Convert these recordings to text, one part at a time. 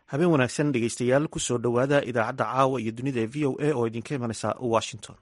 habeen wanaagsan dhegeystayaal kusoo dhowaada idaacadda caawa iyo dunida ee v o a oo idinka imanaysa washington.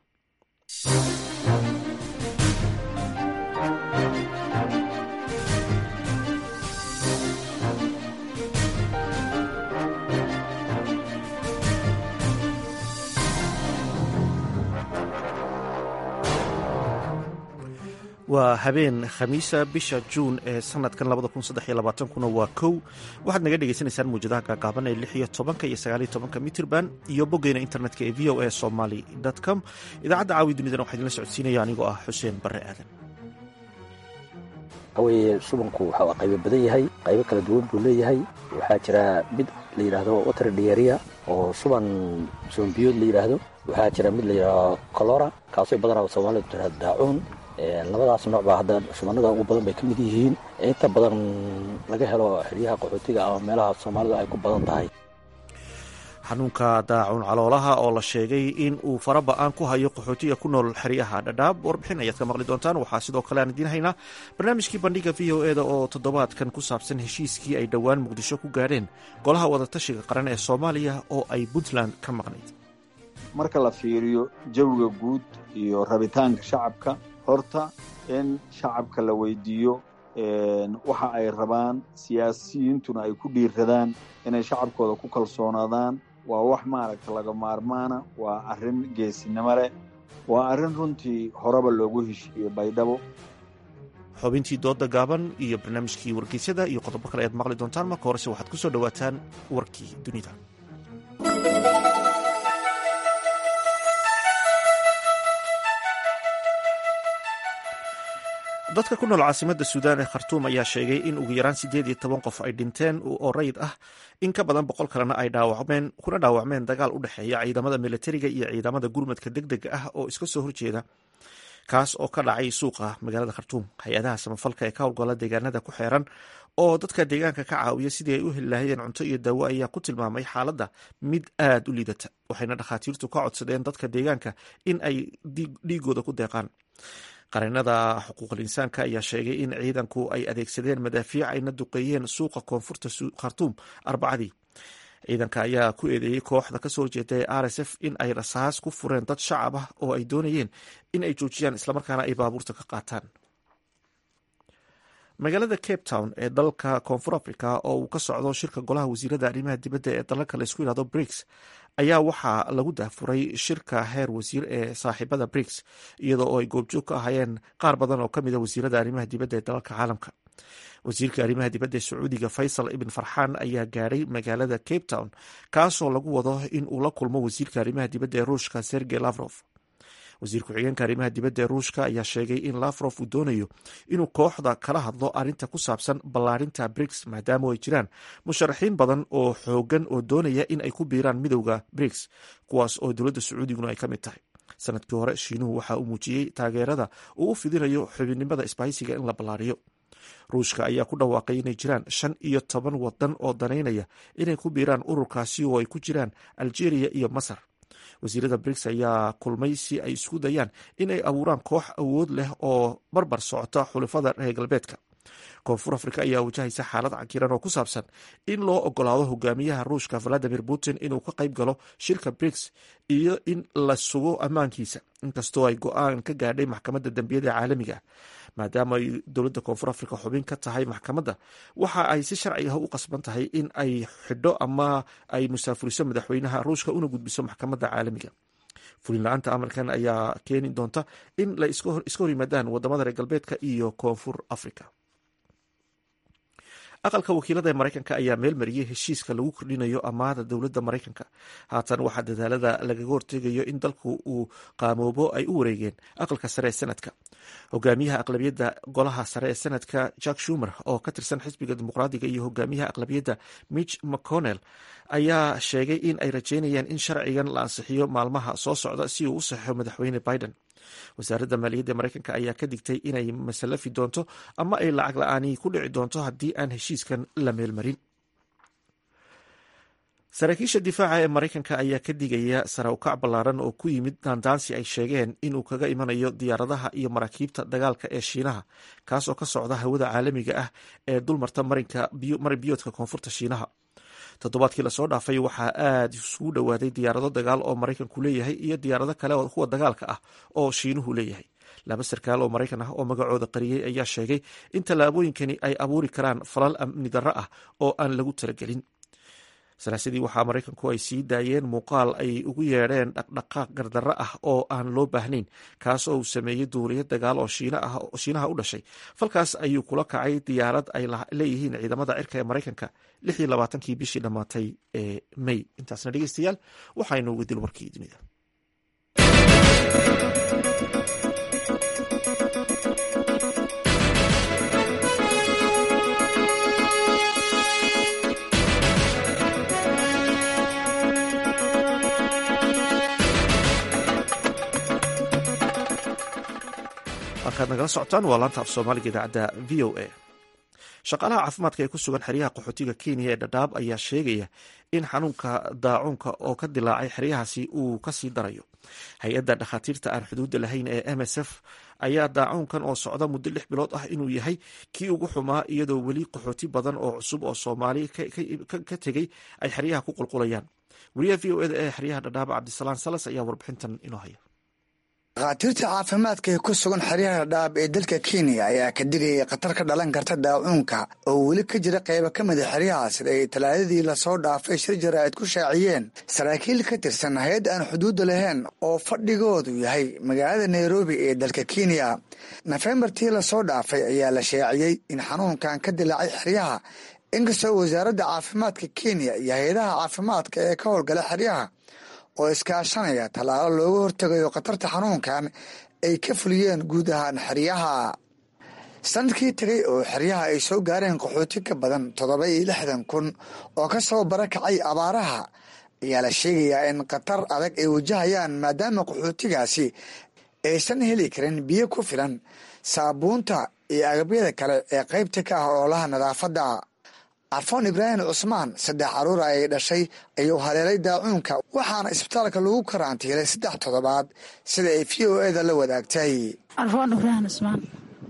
waa habeen khamiisa bisha juun ee sanadkan kuna waa kow. waxaad naga dhegeysanaysaan muwjadaha gaagaaban ee 16 iyo 19 mitirban iyo boggeena internetka ee v o a somaly com. idaacadda caawi dunidana waxaa idinla socodsiinaya anigoo ah xuseen barre aadan. waxaweye subanku waxaa qaybo badan yahay, qaybo kala duwan buu leeyahay. waxaa jira mid la yidhaahdo water diarrhea oo suban soombiyood la yidhaahdo. waxaa jira mid la yidhaahdo colora kaasoo badanaa soomaalidu tiraahdo daacuun. labadaas nooc baa hadda shubanada ugu badan bay ka mid yihiin. inta badan laga helo xeryaha qaxootiga ama meelaha soomaalidu ay ku badan tahay. xanuunka daacuun caloolaha oo la sheegay in uu fara ba-aan ku hayo qaxootiga ku nool xeryaha dhadhaab. warbixin ayaad ka maqli doontaan. waxaa sidoo kale aan idiin haynaa barnaamijkii bandhiga v o eda oo toddobaadkan ku saabsan heshiiskii ay dhowaan muqdisho ku gaadheen golaha wadatashiga qaran ee soomaaliya oo ay puntland ka maqnayd. marka la fiiriyo jawiga guud iyo rabitaanka shacabka, horta in shacabka la weydiiyo waxa ay rabaan, siyaasiyiintuna ay ku dhiiradaan inay shacabkooda ku kalsoonaadaan, waa wax maaragta laga maarmaana, waa arrin geesinimo leh, waa arrin runtii horeba loogu heshiiyey baydhabo. xubintii dooda gaaban iyo barnaamijkii wargeysyada iyo qodobo kale ayaad maqli doontaan. marka horese waxaad ku soo dhowaataan warkii dunida. dadka ku nool caasimadda suudaan ee khartuum ayaa sheegay in ugu yaraan 18 qof ay dhinteen oo rayid ah, in ka badan 100 kalena ay kuna dhaawacmeen dagaal u dhexeeya ciidamada militariga iyo ciidamada gurmadka degdega ah oo iska soo horjeeda, kaas oo ka dhacay suuqa magaalada khartuum. hay-adaha samafalka ee ka howlgala deegaanada ku xeeran oo dadka deegaanka ka caawiya sidii ay u heli lahaayeen cunto iyo daawo ayaa ku tilmaamay xaaladda mid aad u liidata, waxayna dhakhaatiirtu ka codsadeen dadka deegaanka in ay dhiigooda ku deeqaan. qareenada xuquuqul insaanka ayaa sheegay in ciidanku ay adeegsadeen madaafiic ayna duqeeyeen suuqa koonfurta khartuum arbacadii. ciidanka ayaa ku eedeeyey kooxda kasoo horjeeda ee RSF in ay rasaas ku fureen dad shacab ah oo ay doonayeen in ay joojiyaan islamarkaana ay baabuurta ka qaataan. magaalada Cape Town ee dalka koonfur Africa oo uu ka socdo shirka golaha wasiirada arrimaha dibadda ee dalalka la isku yidhahdo BRICS ayaa waxaa lagu daafuray shirka heer wasiir ee saaxiibada BRICS, iyadoo oo ay goobjoog ka ahaayeen qaar badan oo ka mid a wasiirada arrimaha dibadda ee dalalka caalamka. wasiirka arrimaha dibadda ee Sacuudiga Faysal ibn Farxaan ayaa gaadhay magaalada Cape Town, kaasoo lagu wado in uu la kulmo wasiirka arrimaha dibadda ee Ruushka Sergey Lavrov. wasiir ku-xigeenka arrimaha dibadda ee Ruushka ayaa sheegay in Lavrov uu doonayo inuu kooxda kala hadlo arrinta ku saabsan ballaarinta BRICS, maadaama ay jiraan musharaxiin badan oo xoogan oo doonaya in ay ku biiraan midowda BRICS, kuwaas oo dowladda Sacuudiguna ay ka mid tahay. sanadkii hore shiinuhu waxa uu muujiyey taageerada uu u fidinayo xubinimada isbahaysiga in la ballaariyo. ruushka ayaa ku dhawaaqay inay jiraan 15 wadan oo danaynaya inay ku biiraan ururkaasi oo ay ku jiraan Algeria iyo Masar. wasiirada BRICS ayaa kulmay si ay isku dayaan in ay abuuraan koox awood leh oo barbar socota xulafada reer galbeedka. koonfur Afrika ayaa wajahaysa xaalad cakiran oo ku saabsan in loo ogolaado hogaamiyaha ruushka Vladimir Putin inuu ka qayb galo shirka BRICS iyo in la sugo ammaankiisa, inkastoo ay go-aan ka gaadhay maxkamadda dambiyada caalamiga ah. maadaama ay dowladda koonfur Afrika xubin ka tahay maxkamadda, waxa ay si sharci ah u qasban tahay in ay xidho ama ay musaafuriso madaxweynaha ruushka una gudbiso maxkamadda caalamiga. fulin la-aanta amarkan ayaa keeni doonta in la iska hor yimaadaan wadamada reer galbeedka iyo koonfur Afrika. aqalka wakiilada ee Mareykanka ayaa meel mariyey heshiiska lagu kordhinayo amaahda dowladda Mareykanka. haatan waxaa dadaalada lagaga hortegayo in dalku uu qaamoobo ay u wareegeen aqalka sare ee sanadka. hogaamiyaha aqlabiyadda golaha sare ee sanadka Chuck Schumer oo ka tirsan xisbiga dimuqraadiga iyo hogaamiyaha aqlabiyadda Mitch McConnell ayaa sheegay in ay rajeynayaan in sharcigan la ansixiyo maalmaha soo socda si uu u saxeixo madaxweyne Biden. wasaaradda maaliyadda Mareykanka ayaa ka digtay inay masallafi doonto ama ay lacag la-aani ku dhici doonto haddii aan heshiiskan la meelmarin. saraakiisha difaaca ee Mareykanka ayaa ka digaya sare u kac ballaaran oo ku yimid daandaansi ay sheegeen inuu kaga imanayo diyaaradaha iyo maraakiibta dagaalka ee Shiinaha, kaas oo ka socda hawada caalamiga ah ee dulmarta marin biyoodka koonfurta Shiinaha. toddobaadkii lasoo dhaafay waxaa aada isugu dhowaaday diyaarado dagaal oo maraykanku leeyahay iyo diyaarado kale oo kuwa dagaalka ah oo shiinuhu leeyahay. laba sarkaal oo maraykan ah oo magacooda qariyey ayaa sheegay in tallaabooyinkani ay abuuri karaan falal amni darro ah oo aan lagu talagelin. salaasadii waxaa maraykanku ay sii daayeen muuqaal ay ugu yeedheen dhaqdhaqaaq gardarro ah oo aan loo baahnayn, kaas oo uu sameeyey duuliya dagaal oo shiinaha u dhashay. falkaas ayuu kula kacay diyaarad ay leeyihiin ciidamada cirka ee maraykanka 26 bishii dhammaatay ee May. intaasna dhegeystayaal waxaynu uga dil warkii dunida. halkaad nagala socotaan waa laanta af soomaaliga idaacadda v o a. shaqaalaha caafimaadka ee ku sugan xeryaha qaxootiga Kenya ee Dadaab ayaa sheegaya in xanuunka daacuunka oo ka dilaacay xeryahaasi uu kasii darayo. hay-adda dhakhaatiirta aan xuduudda lahayn ee MSF ayaa daacuunkan oo socda muddo 6 bilood ah inuu yahay kii ugu xumaa, iyadoo weli qaxooti badan oo cusub oo Soomaali ka tegey ay xeryaha ku qulqulayaan. wariyaha v o eda ee xeryaha Dadaab Cabdisalaan Salas ayaa warbixintan inoo haya. dhakhaatiirta caafimaadka ee ku sugan xeryaha Dadaab ee dalka Kenya ayaa ka digaya khatar ka dhalan karta daacuunka oo weli ka jira qaybo ka mid ah xeryaha sida ay talaadadii lasoo dhaafay shir jaraa'id ku shaaciyeen saraakiil ka tirsan hay'ad aan xuduudda lahayn oo fadhigoodu yahay magaalada Nairobi ee dalka Kenya. Nofeembartii lasoo dhaafay ayaa la shaaciyey in xanuunkan ka dilaacay xeryaha, inkastoo wasaaradda caafimaadka Kenya iyo hay'adaha caafimaadka ee ka howlgala xeryaha oo iskaashanaya tallaalo looga hortegayo khatarta xanuunkan ay ka fuliyeen guud ahaan xeryaha. sanadkii tegay oo xeryaha ay soo gaareen qaxooti ka badan 67,000 oo ka soo barakacay abaaraha, ayaa la sheegayaa in khatar adag ay wajahayaan maadaama qaxootigaasi aysan heli karin biyo ku filan, saabuunta iyo agabyada kale ee qaybta ka ah ololaha nadaafadda. Arfoon Ibraahim Cusmaan 3 caruur ay dhashay ayuu haleelay daacuunka, waxaana isbitaalka lagu karantiilay 3 toddobaad sida ay VOA-da la wadaagtay. Arfoon Ibraahim Cusmaan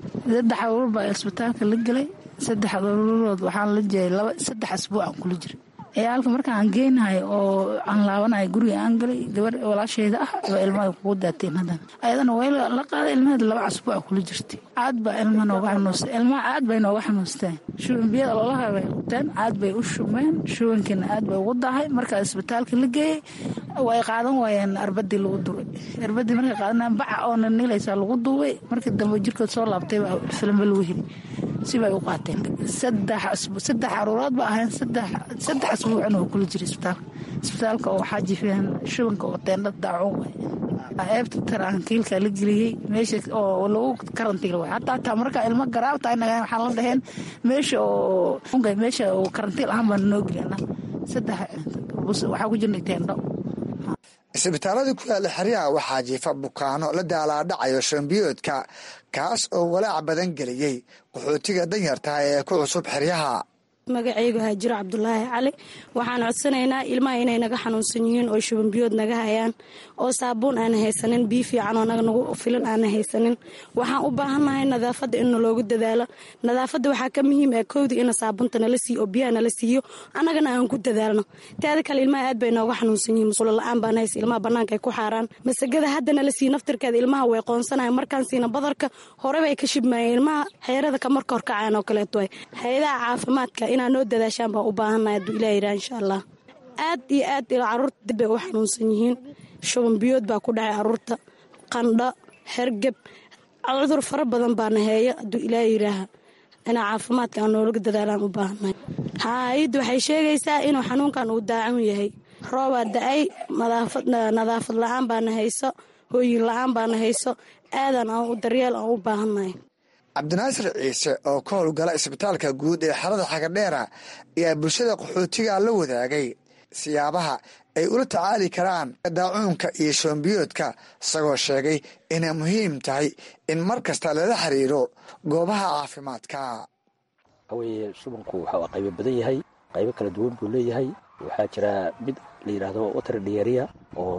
3 caruur baa isbitaalka la galay, 3 caruurood waxaan la jeeyay 3 asbuuc aan kula jiray. ciyaalka markaan aan geynahay oo aan laabanahay guriga aan galay, gabar walaasheeda ah waa ilmaha kugu daateen. haddana ayadana way la qaaday ilmaheeda 2 asbuuc kula jirtay. aad baa ilmaha nooga xanuunstay, ilmaha aad bay nooga xanuunsteen. shuban biyada ololaha bay quteen, aad bay u shumeen, shubankiina aad bay ugu dahay. markaa isbitaalka la geeyey way qaadan waayeen arbadii lagu duubay. arbadii markay qaadanayaan baca oo nilaysaa lagu duubay. markii dambe jirkood soo laabtay baa filamba lagu heli sibay u qaateen. 3 caruurood ba ahayn 3 asbuucna oo kula jiray isbitaalka oo waxaa jifeen shubanka oo teendhad daacuun eebta tarankiilka la geliyey meesha oo lagu karantiil way hataa markaa ilmo garaabta inaga waxaan la dhaheen meesha oo karantiil ahaan baan noo gelina 3 waxaa ku jirnay teendho. isbitaalada ku yaala xeryaha waxaa jiifa bukaano la daalaadhacayo shambiyoodka, kaas oo walaac badan geliyey qaxootiga danyarta ee ku cusub xeryaha. magacaygu Haajiro Cabdulaahi Cali, waxaan codsanaynaa ilmaha inay naga xanuunsan yihiin oo shubanbiyood naga hayaan, oo saabuun aan haysanin, biyo fiican oo naga nagu filan aan haysanin. waxaan u baahannahay nadaafadda in loogu dadaalo. nadaafadda waxaa ka muhiim ah koowdii in saabuunta nala siiyo oo biyaha nala siiyo, annagana aan ku dadaalno. taada kale ilmaha aad bay nooga xanuunsan yihiin, musqulo la'aan baan haysa, ilmaha bannaanka ay ku xaaraan. masagada hadda nala siiyo naftirkeeda ilmaha way qoonsanayan, markaan siina badarka hore bay ka shibmayeen ilmaha xeerada ka marka hor kacaan oo kaleeto way. hay-adaha caafimaadka inaa noo dadaashaan baan u baahannahay hadduu ilaah yidhaha insha allah. aad iyo aad caruurta dib bay u xanuunsan yihiin. shuban biyood baa ku dhacay caruurta, qandho, hergeb, cudur fara badan baana heeya. hadduu ilaah yidhaaha inaa caafimaadka aan noolaga dadaalaan u baahannahay. hay-addu waxay sheegaysaa inuu xanuunkan uu daacun yahay. roobaa da-ay, nadaafad la-aan baana hayso, hooyin la-aan baana hayso. aadan aan u daryeel aan u baahannahay. cabdinaasir ciise oo ka howlgala isbitaalka guud ee xerada Xagadheera ayaa bulshada qaxootiga la wadaagay siyaabaha ay ula tacaali karaan daacuunka iyo shambiyoodka, isagoo sheegay inay muhiim tahay in mar kasta lala xiriiro goobaha caafimaadka. waxaweye shubanku waxaa qaybo badan yahay, qaybo kala duwan buu leeyahay. waxaa jira mid la yidhaahdo water diarrhea oo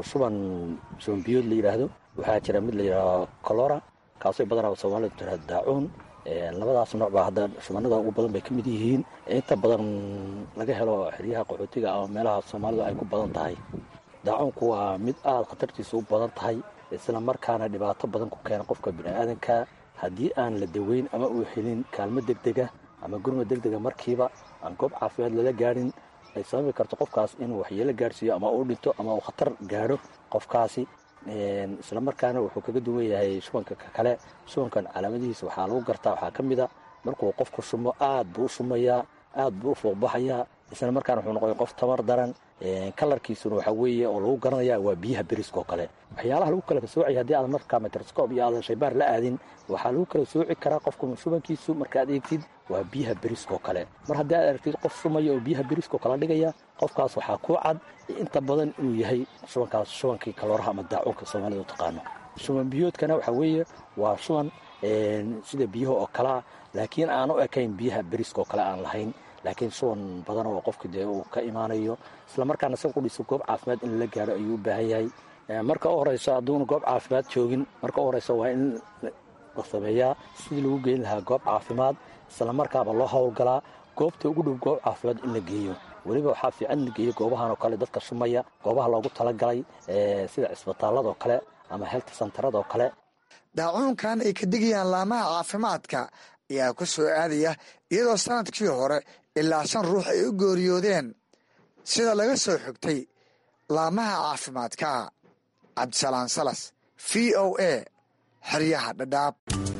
shubanbiyood la yidhaahdo. waxaa jira mid la yidhaahdo cholera, kaasoo badanaa Soomaalidu tiraahdo daacuun. labadaas nooc baa hadda shubanada ugu badan bay ka mid yihiin inta badan laga helo xeryaha qaxootiga ama meelaha soomaalida ay ku badan tahay. daacuunku waa mid aad khatartiisa u badan tahay, isla markaana dhibaato badan ku keena qofka bini'aadanka haddii aan la daweyn ama uu helin kaalmo degdega ama gurma degdega markiiba aan goob caafimaad lala gaadhin, ay sababi karto qofkaas inuu waxyeelo gaadhsiiyo ama uu dhinto ama uu khatar gaadho qofkaasi. isla markaana wuxuu kaga duwan yahay shubanka kale. shubankan calaamadihiisa waxaa lagu gartaa, waxaa ka mid a markuu qofku shumo aad buu u shumayaa, aad buu u fuuqbaxayaa, isla markaana wuxuu noqoya qof tamar daran. kalarkiisuna waxaa weeye oo lagu garanaya waa biyaha beriskoo kale. waxyaalaha lagu kala soocaya haddii aadan markaa microscope iyo aadan shaybaar la aadin, waxaa lagu kala sooci karaa qofku shubankiisu markaad eegtid waa biyaha beriskoo kale. mar haddii aad aragtid qof shumaya oo biyaha beriskoo kala dhigaya, qofkaas waxaa ku cad inta badan inuu yahay shubankaas shubankii kalooraha ama daacuunka soomaalida u taqaano. shuban biyoodkana waxaa weeye waa shuban sida biyaha oo kalea, laakiin aan u ekayn biyaha beriskoo kale aan lahayn, laakiin shuban badan oo qofki dee uu ka imaanayo. isla markaana isaga ku dhiso goob caafimaad in la gaaro ayuu u baahan yahay. marka u horeyso hadduuna goob caafimaad joogin, marka u horeyso waa in la sameeyaa sidii lagu geyn lahaa goob caafimaad, isla markaaba loo howlgalaa goobta ugu dhow goob caafimaad in la geeyo. weliba waxaa fiican in la geeyo goobahan oo kale dadka shumaya, goobaha loogu talagalay sida cisbitaalladoo kale ama health centeradoo kale. daacuunkan ay ka digayaan laamaha caafimaadka ayaa ku soo aadaya iyadoo sanadkii hore ilaa 5 ruux ay u geeriyoodeen sida laga soo xigtay laamaha caafimaadka. cabdisalaan salas, v o a, xeryaha dhadhaab.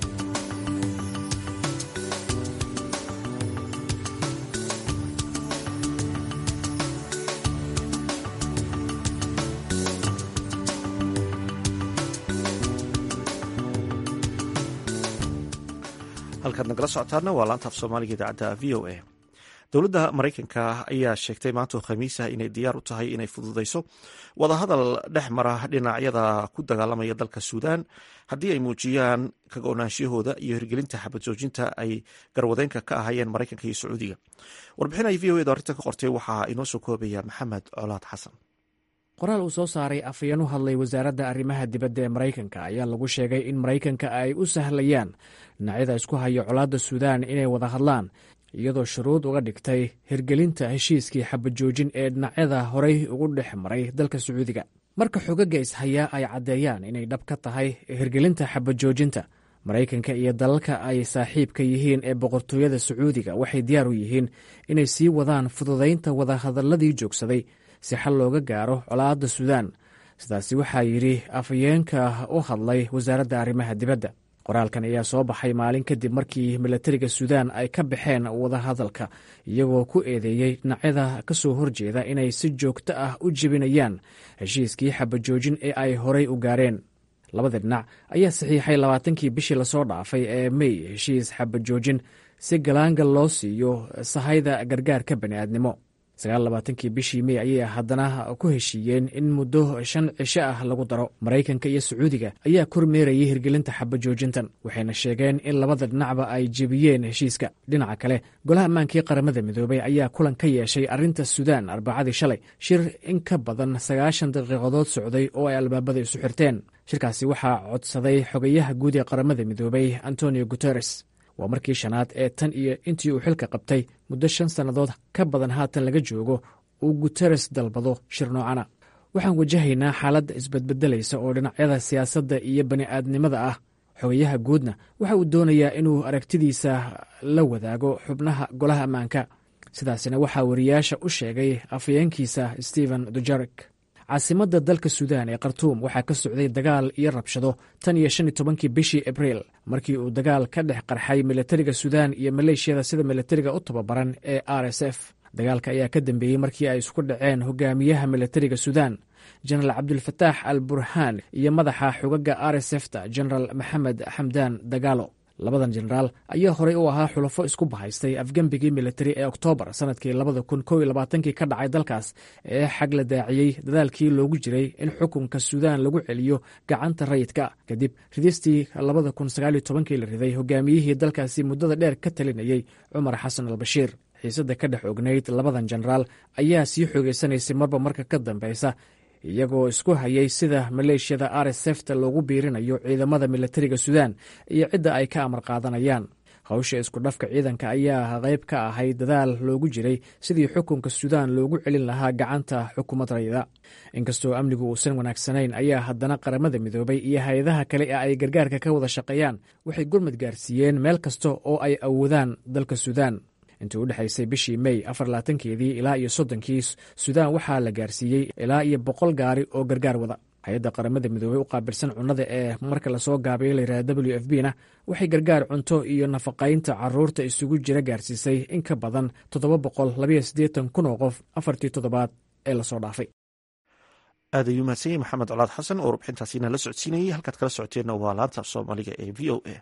halkaad nagala socotaana waa laanta af soomaaliga idaacadda v o a. dowladda maraykanka ayaa sheegtay maanta oo khamiisa inay diyaar u tahay inay fududayso wadahadal dhex mara dhinacyada ku dagaalamaya dalka suudaan haddii ay muujiyaan kago-naanshiyahooda iyo hirgelinta xabad joojinta ay garwadeenka ka ahayeen maraykanka iyo sacuudiga. warbixin ay v o eda arrinta ka qortay waxaa inoo soo koobaya maxamed colaad xasan. qoraal uu soo saaray afhayeen u hadlay wasaaradda arrimaha dibadda ee maraykanka ayaa lagu sheegay in maraykanka ay u sahlayaan dhinacyada isku haya colaadda suudaan inay wada hadlaan, iyadoo shuruud uga dhigtay hirgelinta heshiiskii xabajoojin ee dhinacyada horey ugu dhex maray dalka sacuudiga. marka xogaga ishayaa ay caddeeyaan inay dhab ka tahay hirgelinta xabajoojinta, maraykanka iyo dalalka ay saaxiibka yihiin ee boqortooyada sacuudiga waxay diyaar u yihiin inay sii wadaan fududaynta wadahadalladii joogsaday si xal looga gaaro colaadda suudaan. sidaasi waxaa yidhi afhayeenka u hadlay wasaaradda arrimaha dibadda. qoraalkan ayaa soo baxay maalin kadib markii milatariga suudaan ay ka baxeen wadahadalka, iyagoo ku eedeeyey dhinacyada ka soo horjeeda inay si joogto ah u jebinayaan heshiiskii xabajoojin ee ay horey u gaareen. labada dhinac ayaa saxiixay 20kii bishii lasoo dhaafay ee mey heshiis xabajoojin si galaangal loo siiyo sahayda gargaarka bani'aadnimo. 29kii bishii mey ayay haddana ku heshiiyeen in muddo 5 cisho ah lagu daro. maraykanka iyo sacuudiga ayaa kormeerayay hirgelinta xabajoojintan, waxayna sheegeen in labada dhinacba ay jebiyeen heshiiska. dhinaca kale, golaha ammaankii qaramada midoobay ayaa kulan ka yeeshay arrinta suudaan arbacadii shalay, shir in ka badan 90 daqiiqadood socday oo ay albaabada isu xirteen. shirkaasi waxaa codsaday xogayaha guud ee qaramada midoobay antonio guteres. waa markii shanaad ee tan iyo intii uu xilka qabtay muddo 5 sannadood ka badan haatan laga joogo uu guteres dalbado shir noocana. waxaan wajahaynaa xaalad isbedbedelaysa oo dhinacyada siyaasadda iyo bani'aadnimada ah. xogayaha guudna waxa uu doonayaa inuu aragtidiisa la wadaago xubnaha golaha ammaanka. sidaasina waxaa wariyaasha u sheegay afhayeenkiisa stephen dujarric. caasimadda dalka suudaan ee khartuum waxaa ka socday dagaal iyo rabshado tan iyo 15kii bishii abriil, markii uu dagaal ka dhex qarxay milatariga suudaan iyo maleeshiyada sida milatariga u tababaran ee RSF. dagaalka ayaa ka dambeeyey markii ay isku dhaceen hogaamiyaha milatariga suudaan jenaraal cabdulfataax al burhaan iyo madaxa xogaga RSF-ta jenaraal maxamed xamdaan dagaalo. labadan jenaraal ayaa horey u ahaa xulafo isku bahaystay afgembigii militari ee oktoobar sanadkii 2021 ka dhacay dalkaas ee xag la daaciyey dadaalkii loogu jiray in xukunka suudaan lagu celiyo gacanta rayidka kadib ridistii 2019 la riday hogaamiyihii dalkaasi muddada dheer ka talinayey cumar xasan albashiir. xiisadda ka dhex ognayd labadan jenaraal ayaa sii xoogeysanaysay marba marka ka dambeysa, iyagoo isku hayay sida maleeshiyada RSF-ta loogu biirinayo ciidamada milatariga suudaan iyo cidda ay ka amar qaadanayaan. hawsha isku dhafka ciidanka ayaa qayb ka ahayd dadaal loogu jiray sidii xukunka suudaan loogu celin lahaa gacanta xukuumad rayida. inkastoo amnigu uusan wanaagsanayn ayaa haddana qaramada midoobay iyo hay-adaha kale ee ay gargaarka ka wada shaqeeyaan waxay gurmad gaarsiiyeen meel kasta oo ay awoodaan dalka suudaan. intii u dhexaysay bishii May 24keedii ilaa iyo 30kii suudaan waxaa la gaarsiiyey ilaa iyo 100 gaari oo gargaar wada. hay-adda qaramada midoobey u qaabilsan cunnada ee marka lasoo gaabiyo layidhahda WFP-na waxay gargaar cunto iyo nafaqaynta caruurta isugu jira gaarsiisay in ka badan 782,000 oo qof 4 toddobaad ee lasoo dhaafay. aad ayuu mahadsan yahay maxamed colaad xasan oo warbixintaasina la socodsiinayay. halkaad kala socoteenna waa laanta soomaaliga ee v o a.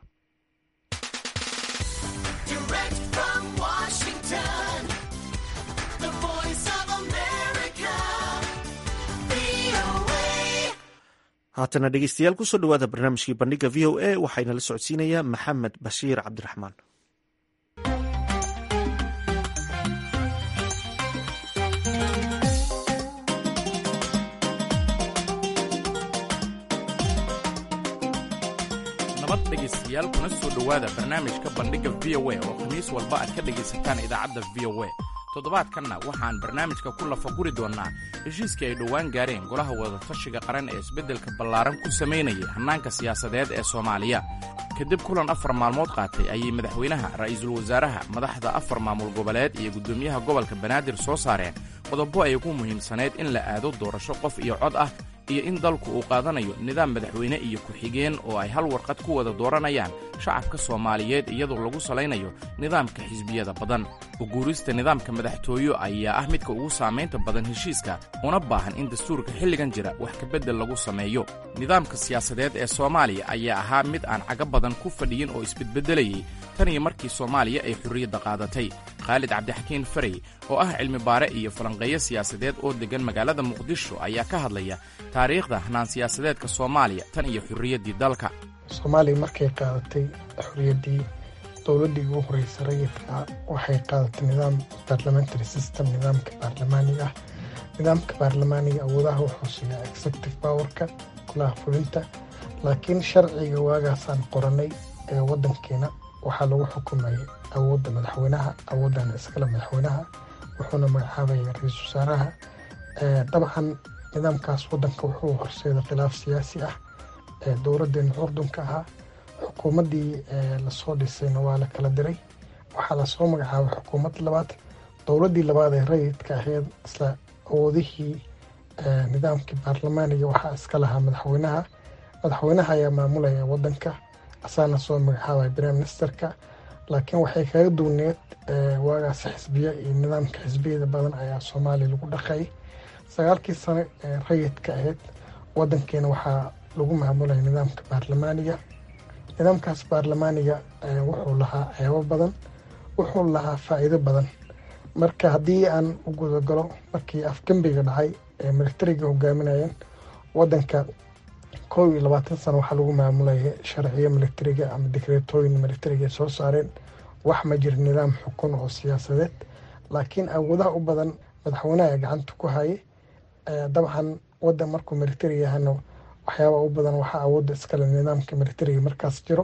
haatana dhegeystayaal kusoo dhawaada barnaamijkii bandhiga v o a waxayna la socodsiinayaa maxamed bashiir cabdiraxmaan. nabad dhegeystayaal kuna soo dhowaada barnaamijka bandhiga v o a oo khamiis walba aad ka dhegaysataan idaacadda v o a. toddobaadkanna waxaan barnaamijka ku lafaguri doonnaa heshiiskii ay dhowaan gaareen golaha wadatashiga qaran ee isbeddelka ballaaran ku samaynayay hannaanka siyaasadeed ee Soomaaliya. kadib kulan 4 maalmood qaatay ayay madaxweynaha, ra'iisul wasaaraha, madaxda 4 maamul goboleed iyo guddoomiyaha gobolka Banaadir soo saareen qodobo ay ugu muhiimsaneyd in la aado doorasho qof iyo cod ah iyo in dalku uu qaadanayo nidaam madaxweyne iyo ku-xigeen oo ay hal warqad ku wada dooranayaan shacabka Soomaaliyeed iyadoo lagu salaynayo nidaamka xisbiyada badan. u guurista nidaamka madaxtooyo ayaa ah midka ugu saamaynta badan heshiiska, una baahan in dastuurka xilligan jira wax ka beddel lagu sameeyo. nidaamka siyaasadeed ee Soomaaliya ayaa ahaa mid aan caga badan ku fadhiyin oo isbedbedelayay tan iyo markii Soomaaliya ay xurriyadda qaadatay. Khaalid Cabdixakiin Farey oo ah cilmi baare iyo falanqeeyo siyaasadeed oo degan magaalada Muqdisho ayaa ka hadlaya taariikhda hanaan siyaasadeedka Soomaaliya tan iyo xurriyaddii dalka. Soomaaliya markay qaadatay xurriyaddii dowladdii ugu horreysay rayidka waxay qaadatay nidaam parliamentary system, nidaamka baarlamaaniga ah. nidaamka baarlamaaniga awoodaha wuxuu siiyaa executive powerka, golaha fulinta, laakiin sharciga waagaasaan qoranay ee waddankeena waxaa lagu xukumayay awoodda madaxweynaha, awooddan iskale madaxweynaha wuxuuna magacaabaya ra-iisul wasaaraha. dabcan nidaamkaas waddanka wuxuu horseeday khilaaf siyaasi ah. dowladdeena curdunka ahaa xukuumaddii lasoo dhisayna waa la kala diray, waxaa lasoo magacaabay xukuumad labaad. dowladdii labaad ee rayidka ahayd isla awoodihii nidaamkii baarlamaaniga waxaa iska lahaa madaxweynaha. madaxweynaha ayaa maamulaya waddanka, asaana soo magacaabaya prime ministerka. laakiin waxay kaga duwneed waagaas xisbiya iyo nidaamka xisbiyada badan ayaa Soomaaliya lagu dhaqay. 9kii sano ee rayidka ahayd waddankeena waxaa lagu maamulaya nidaamka baarlamaaniga. nidaamkaas baarlamaaniga wuxuu lahaa ceebo badan, wuxuu lahaa faa'iido badan. marka haddii aan u gudagalo markii afgembiga dhacay ee militariga hogaaminayeen waddanka 21 sano waxaa lagu maamulayay sharciyo militariga ama dekreetooyin militariga soo saareen. wax ma jiro nidaam xukun oo siyaasadeed, laakiin awoodaha u badan madaxweynaha gacanta ku hayay. dabcan waddan markuu militari yahayna waxyaaba u badan waxaa awoodda iskale nidaamka militariga markaas jiro.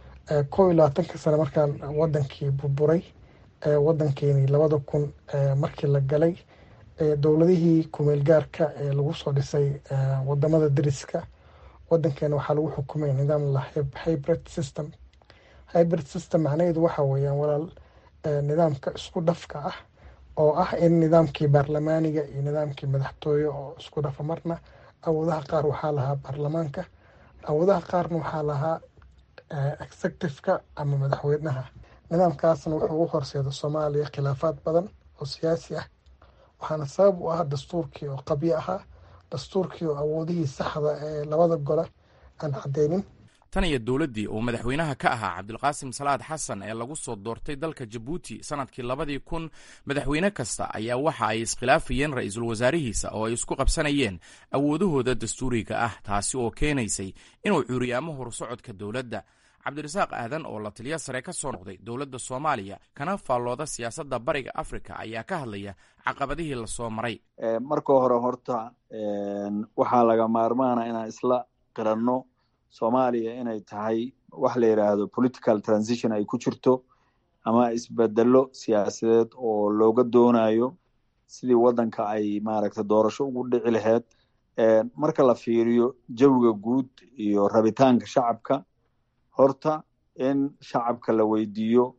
21 sano markaan waddankii burburay, waddankeeni 2000 markii la galay dowladihii kumeel gaarka ee lagu soo dhisay wadamada dariska, waddankeena waxaa lagu xukumay nidaam la hybrid system. hybrid system macnaheedu waxa weeyaan walaal nidaamka isku dhafka ah oo ah in nidaamkii baarlamaaniga iyo nidaamkii madaxtooyo oo isku dhafa. marna awoodaha qaar waxaa lahaa baarlamaanka, awoodaha qaarna waxaa lahaa executive-ka ama madaxweynaha. nidaamkaasna wuxuu u horseeday Soomaaliya khilaafaad badan oo siyaasi ah, waxaana sabab u ah dastuurkii oo qabyo ahaa, dastuurkii oo awoodihii saxda ee labada gole aan cadeynin. tan iyo dowladdii uu madaxweynaha ka ahaa Cabdulqaasim Salaad Xasan ee lagu soo doortay dalka Jabuuti sanadkii 2000, madaxweyne kasta ayaa waxa ay iskhilaafayeen ra'iisul wasaarihiisa oo ay isku qabsanayeen awoodahooda dastuuriga ah, taasi oo keenaysay inuu curiyaamo horsocodka dowladda. Cabdirasaaq Aadan oo la taliya sare ka soo noqday dowladda Soomaaliya kana faallooda siyaasadda bariga Afrika ayaa ka hadlaya caqabadihii la soo maray. marka hore horta waxaa laga maarmaana inaan isla qiranno Soomaaliya inay tahay wax la yidhaahdo political transition ay ku jirto ama isbedelo siyaasadeed oo looga doonayo sidii waddanka ay maaragtay doorasho ugu dhici lahayd. Marka la fiiriyo jawiga guud iyo rabitaanka shacabka, horta in shacabka la weydiiyo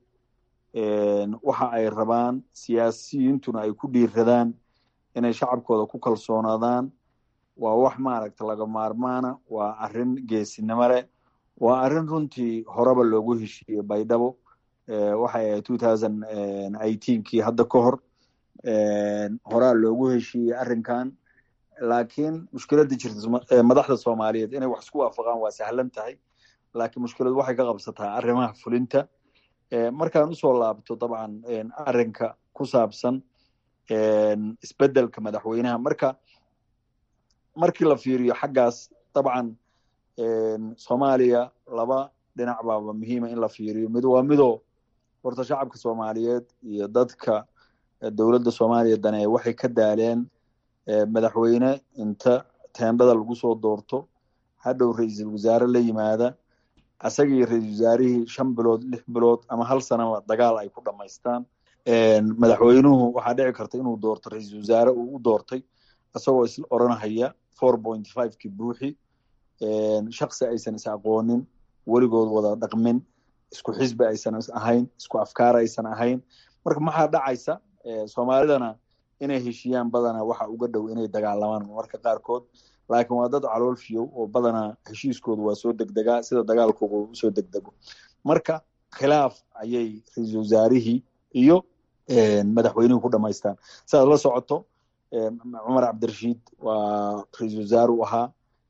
waxa ay rabaan, siyaasiyiintuna ay ku dhiiradaan inay shacabkooda ku kalsoonaadaan, waa wax maaragta laga maarmaana, waa arrin geesinimo leh, waa arrin runtii horeba loogu heshiiyey baydhabo waxay ahayd 2018kii hadda ka hor horaa loogu heshiiyey arrinkan. laakiin mushkiladda jirta madaxda Soomaaliyeed inay wax isku waafaqaan waa sahlan tahay, laakiin mushkiladu waxay ka qabsataa arrimaha fulinta. markaan usoo laabto dabcan arrinka ku saabsan isbedelka madaxweynaha, markii la fiiriyo xaggaas dabcan Soomaaliya laba dhinac baaba muhiima in la fiiriyo. mid waa midoo horta shacabka Soomaaliyeed iyo dadka dowladda Soomaaliya dane waxay ka daaleen madaxweyne inta teendhada lagu soo doorto hadhow ra'iisul wasaare la yimaada, asagii ra'iisul wasaarihii 5 bilood 6 bilood ama hal sanaba dagaal ay ku dhamaystaan. madaxweynuhu waxaa dhici karta inuu doorto ra'iisul wasaare uu u doortay asagoo isla oranahaya 4.5 buuxi, shakhsi aysan is aqoonin, weligood wada dhaqmin, isku xisbi aysan ahayn, isku afkaar aysan ahayn. marka maxaa dhacaysa Soomaalidana inay heshiiyaan badanaa waxa uga dhow inay dagaalamaan marka qaarkood, laakiin waa dad calool fiyow oo badanaa heshiiskoodu waa soo degdegaa sida dagaalkoodu u soo degdego. marka khilaaf ayay ra'iisul wasaarihii iyo madaxweynuhu ku dhamaystaan. sidaad la socoto Cumar Cabdirashiid waa ra'iisul wasaare u ahaa,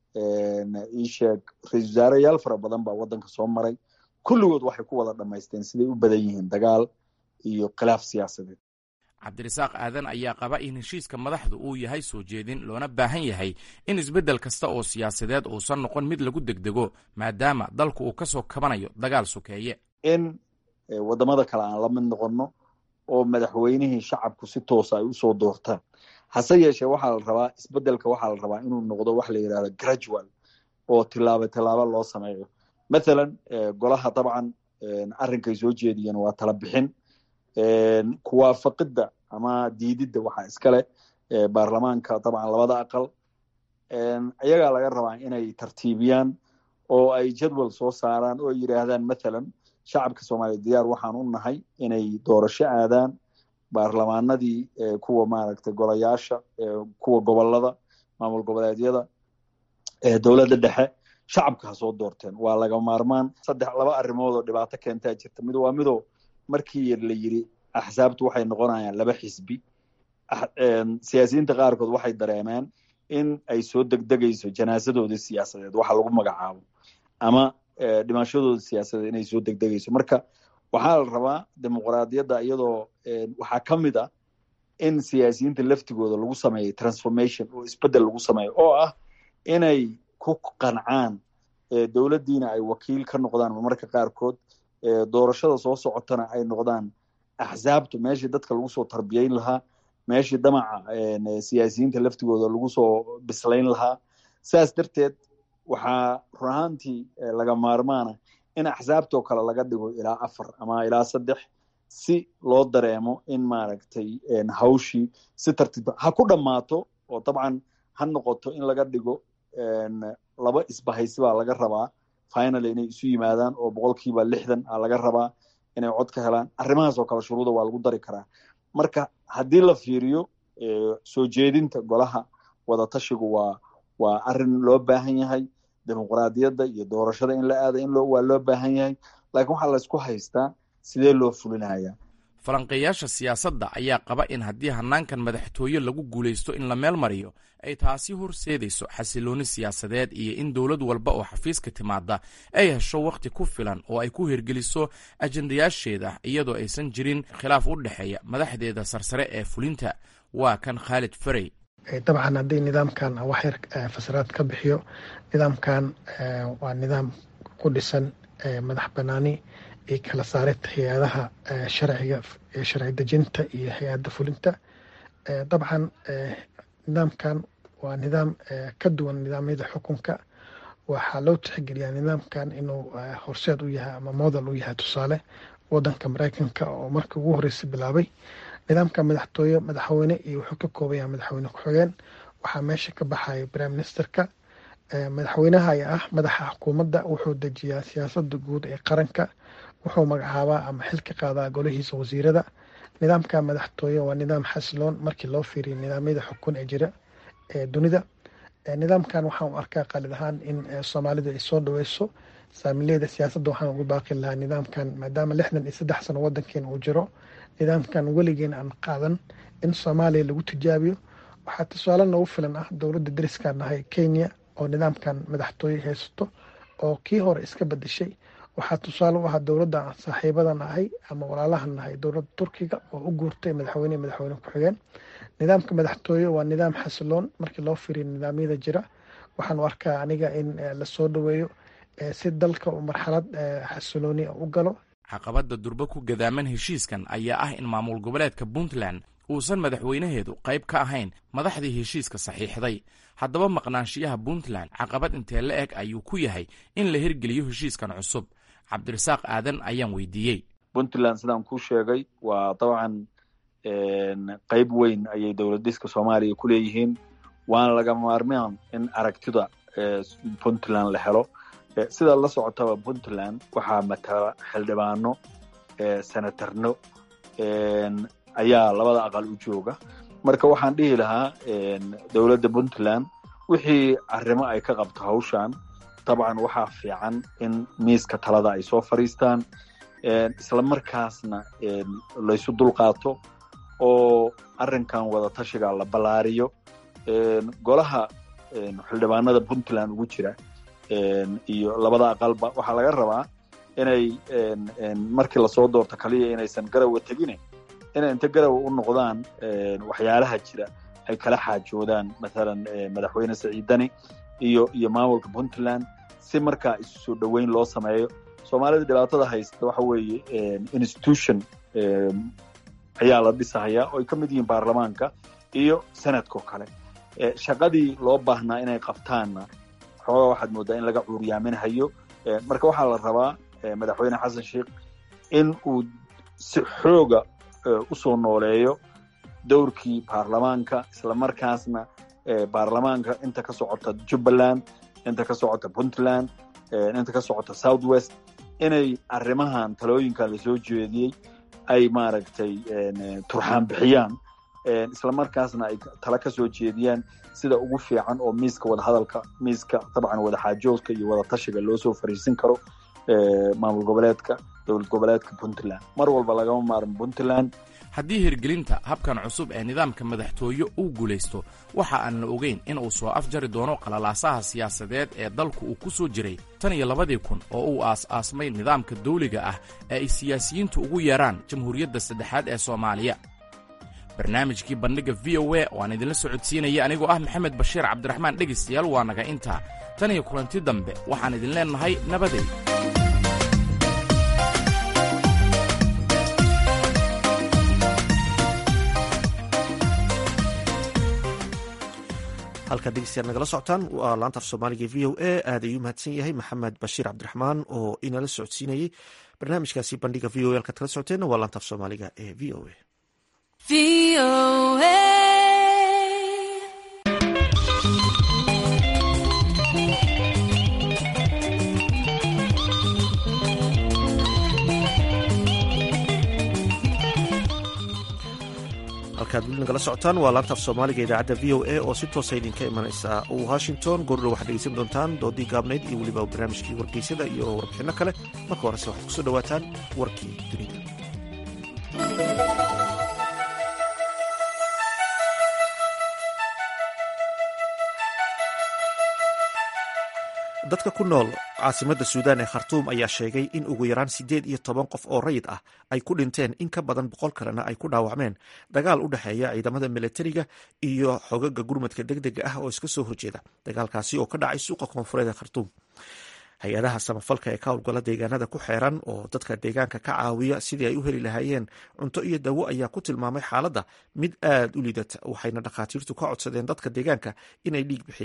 ii sheeg ra'iisul wasaareyaal fara badan baa waddanka soo maray, kulligood waxay ku wada dhamaysteen siday u badan yihiin dagaal iyo khilaaf siyaasadeed. cabdirasaaq aadan ayaa qaba in heshiiska madaxdu uu yahay soo jeedin, loona baahan yahay in isbeddel kasta oo siyaasadeed uusan noqon mid lagu degdego maadaama dalku uu ka soo kabanayo dagaal sokeeye. in waddamada kale aan la mid noqonno oo madaxweynihii shacabku si toosa ay usoo doortaan. hase yeeshee waxaa la rabaa isbeddelka, waxaa la rabaa inuu noqdo wax la yidhahdo gradual oo tilaabo loo sameeyo. mathalan golaha dabcan arrinkay soo jeediyeen waa tala bixin, kuwaafaqidda ama diididda waxaa iskale baarlamaanka dabcan labada aqal. ayagaa laga rabaa inay tartiibiyaan oo ay jadwal soo saaraan oo yidhaahdaan mathalan shacabka Soomaaliya diyaar waxaan u nahay inay doorasho aadaan, baarlamaanadii kuwa maaragtay golayaasha kuwa gobolada maamul goboleedyada dowladda dhexe shacabka ha soo doorteen, waa laga maarmaan. laba arrimood oo dhibaato keentaa jirta. mid waa midoo markii la yiri axsaabtu waxay noqonayaan laba xisbi, siyaasiyiinta qaarkood waxay dareemeen in ay soo degdegayso janaasadooda siyaasadeed waxa lagu magacaabo ama dhimashadooda siyaasadeed inay soo degdegayso. marka waxaa la rabaa dimuqraadiyadda iyadoo waxaa ka mid ah in siyaasiyiinta laftigooda lagu sameeyo transformation oo isbeddel lagu sameeyo oo ah inay ku qancaan dowladdiina ay wakiil ka noqdaan marmarka qaarkood, doorashada soo socotana ay noqdaan axsaabtu meeshii dadka lagu soo tarbiyeyn lahaa, meeshii damaca siyaasiyiinta laftigooda lagu soo bislayn lahaa. sidaas darteed waxaa run ahaantii laga maarmaana in axsaabtoo kale laga dhigo ilaa 4 ama ilaa 3 si loo dareemo in maaragtay hawshii si tartiib ha ku dhammaato, oo dabcan ha noqoto in laga dhigo 2 isbahaysi baa laga rabaa finally inay isu yimaadaan oo 60% laga rabaa inay cod ka helaan. arrimahaas oo kale shuruuda waa lagu dari karaa. marka haddii la fiiriyo soo jeedinta golaha wadatashigu waa arrin loo baahan yahay. dimuqraadiyadda iyo doorashada in la aado waa loo baahan yahay, laakiin waxaa la isku haystaa sidee loo fulinayaa. falanqeeyaasha siyaasadda ayaa qaba in haddii hanaankan madaxtooye lagu guulaysto in la meel mariyo ay taasi horseedayso xasilooni siyaasadeed iyo in dowlad walba oo xafiiska timaada ay hesho wakhti ku filan oo ay ku hirgeliso ajendayaasheeda iyadoo aysan jirin khilaaf u dhexeeya madaxdeeda sarsare ee fulinta. waa kan Khaalid Farey. dabcan haddii nidaamkan wax yar fasiraad ka bixiyo, nidaamkan waa nidaam ku dhisan madax banaani iyo kala saarid hay-adaha sharciga sharci dejinta iyo hay-adda fulinta. dabcan nidaamkan waa nidaam ka duwan nidaamyada xukunka waxaa loo tixgeliyaa nidaamkan inuu horseed u yahay ama model u yahay tusaale wadanka mareykanka oo markii ugu horreysay bilaabay nidaamka madaxweyne iyo wuxuu ka koobaya madaxweyne ku-xigeen. waxaa meesha ka baxaya prime ministerka. madaxweynaha ayaa ah madaxa xukuumadda, wuxuu dejiyaa siyaasada guud ee qaranka, wuxuu magacaabaa ama xil ka qaadaa golahiisa wasiirada. nidaamka madaxtooye waa nidaam xasiloon markii loo fiiriyo nidaamyada xukun ee jira ee dunida. nidaamkan waxaan u arkaa qalid ahaan in soomaalidu ay soo dhaweyso saamileyda siyaasadda. waxaan ugu baaqi lahaa nidaamkan maadaama 63 sano wadankeena uu jiro, nidaamkan weligeen aan qaadan in soomaaliya lagu tijaabiyo. waxaa tusaale noogu filan ah dowladda dariskaan nahay Kenya oo nidaamkan madaxtooye haysato oo kii hore iska bedeshay. waxaa tusaale u ah dowladda aan saaxiibadan ahay ama walaalahan nahay dowladda Turkiga oo u guurtay madaxweyne ku-xigeen. nidaamka madaxtooye waa nidaam xasiloon markii loo fiiriyo nidaamyada jira. waxaan u arkaa aniga in la soo dhaweeyo si dalka uu marxalad xasilooni u galo. caqabadda durba ku gadaaman heshiiskan ayaa ah in maamul goboleedka Puntland uusan madaxweynaheedu qayb ka ahayn madaxdii heshiiska saxiixday. haddaba maqnaanshiyaha Puntland caqabad intee la eg ayuu ku yahay in la hirgeliyo heshiiskan cusub? cabdirasaaq aadan ayaan weydiiyey. Puntland sidaan kuu sheegay waa dabcan qayb weyn ayay dowlad dhiska Soomaaliya ku leeyihiin, waana laga maarmaan in aragtida Puntland la helo. sida la socotaba Puntland waxaa matala xildhibaano senatarno ayaa labada aqal u jooga. marka waxaan dhihi lahaa dowladda Puntland wixii arrimo ay ka qabto hawshan dabcan waxaa fiican in miiska talada ay soo fariistaan, isla markaasna laysu dulqaato oo arrinkan wada tashiga la balaariyo. golaha xildhibaanada Puntland ugu jira iyo labada aqalba waxaa laga rabaa inay markii lasoo doorto kaliya inaysan garawa tegin, inay inta garawa u noqdaan waxyaalaha jira ay kala xaajoodaan, maalan madaxweyne Siciid Dani iyo maamulka Puntland si markaa isu soo dhaweyn loo sameeyo. Soomaalida dhibaatada haysta waxa weeye institution ayaa la dhisahayaa oo ay ka mid yihiin baarlamaanka iyo sanadka kale. shaqadii loo baahnaa inay qabtaanna xoogaa waxaad moodaa in laga cuuriyaaminahayo. marka waxaa la rabaa madaxweyne xasan sheekh in uu si xooga usoo nooleeyo dowrkii baarlamaanka, isla markaasna baarlamaanka inta ka socota Jubbaland, inta ka socota Puntland, inta ka socota South West inay arrimahan talooyinkan la soo jeediyey ay maaragtay turxaan bixiyaan, isla markaasna ay tala ka soo jeediyaan sida ugu fiican oo miiska wadahadalka, miiska dabcan wada xaajoodka iyo wada tashiga loo soo fariisin karo maamul goboleedka dowlad goboleedka Puntland. mar walba lagama maarmo Puntland. haddii hirgelinta habkan cusub ee nidaamka madaxtooye uu guulaysto, waxa aan la ogeyn in uu soo afjari doono qalalaasaha siyaasadeed ee dalku uu ku soo jiray tan iyo 2000 oo uu aas-aasmay nidaamka dawliga ah ee ay siyaasiyiintu ugu yeeraan jamhuuriyadda saddexaad ee Soomaaliya. barnaamijkii bandhiga VOA oo aan idinla socodsiinaya anigoo ah Maxamed Bashiir Cabdiraxmaan. dhegaystayaal waa naga intaa, tan iyo kulanti dambe waxaan idin leenahay nabaday. halkaad dhegeystayaal nagala socotaan waa laanta af soomaaliga v o a. aad ayuu mahadsan yahay maxamed bashiir cabdiraxmaan oo inala socodsiinayey barnaamijkaasi bandhiga v o a. halkaad kala socoteenna waa laanta af soomaaliga ee v o a. halkaad weli nagala socotaan waa laanta af soomaaliga idaacadda v o a oo si toosa idinka imanaysa washington. goordhow waxaad dhegeysan doontaan doodii gaabnayd iyo weliba barnaamijkii wargeysyada iyo warbixinno kale. marka horese waxaad kusoo dhawaataan warkii dunida. dadka ku nool caasimadda suudaan ee khartuum ayaa sheegay in ugu yaraan 18 qof oo rayid ah ay ku dhinteen, in ka badan 100 kalena ay ku dhaawacmeen dagaal u dhexeeya ciidamada milatariga iyo xogaga gurmadka degdega ah oo iska soo horjeeda. dagaalkaasi oo ka dhacay suuqa koonfureed ee khartuum. hay-adaha samafalka ee ka howlgala deegaanada ku xeeran oo dadka deegaanka ka caawiya sidii ay u heli lahaayeen cunto iyo dawo ayaa ku tilmaamay xaaladda mid aad u liidata, waxayna dhakhaatiirtu ka codsadeen dadka deegaanka inay dhiig bixiyaan.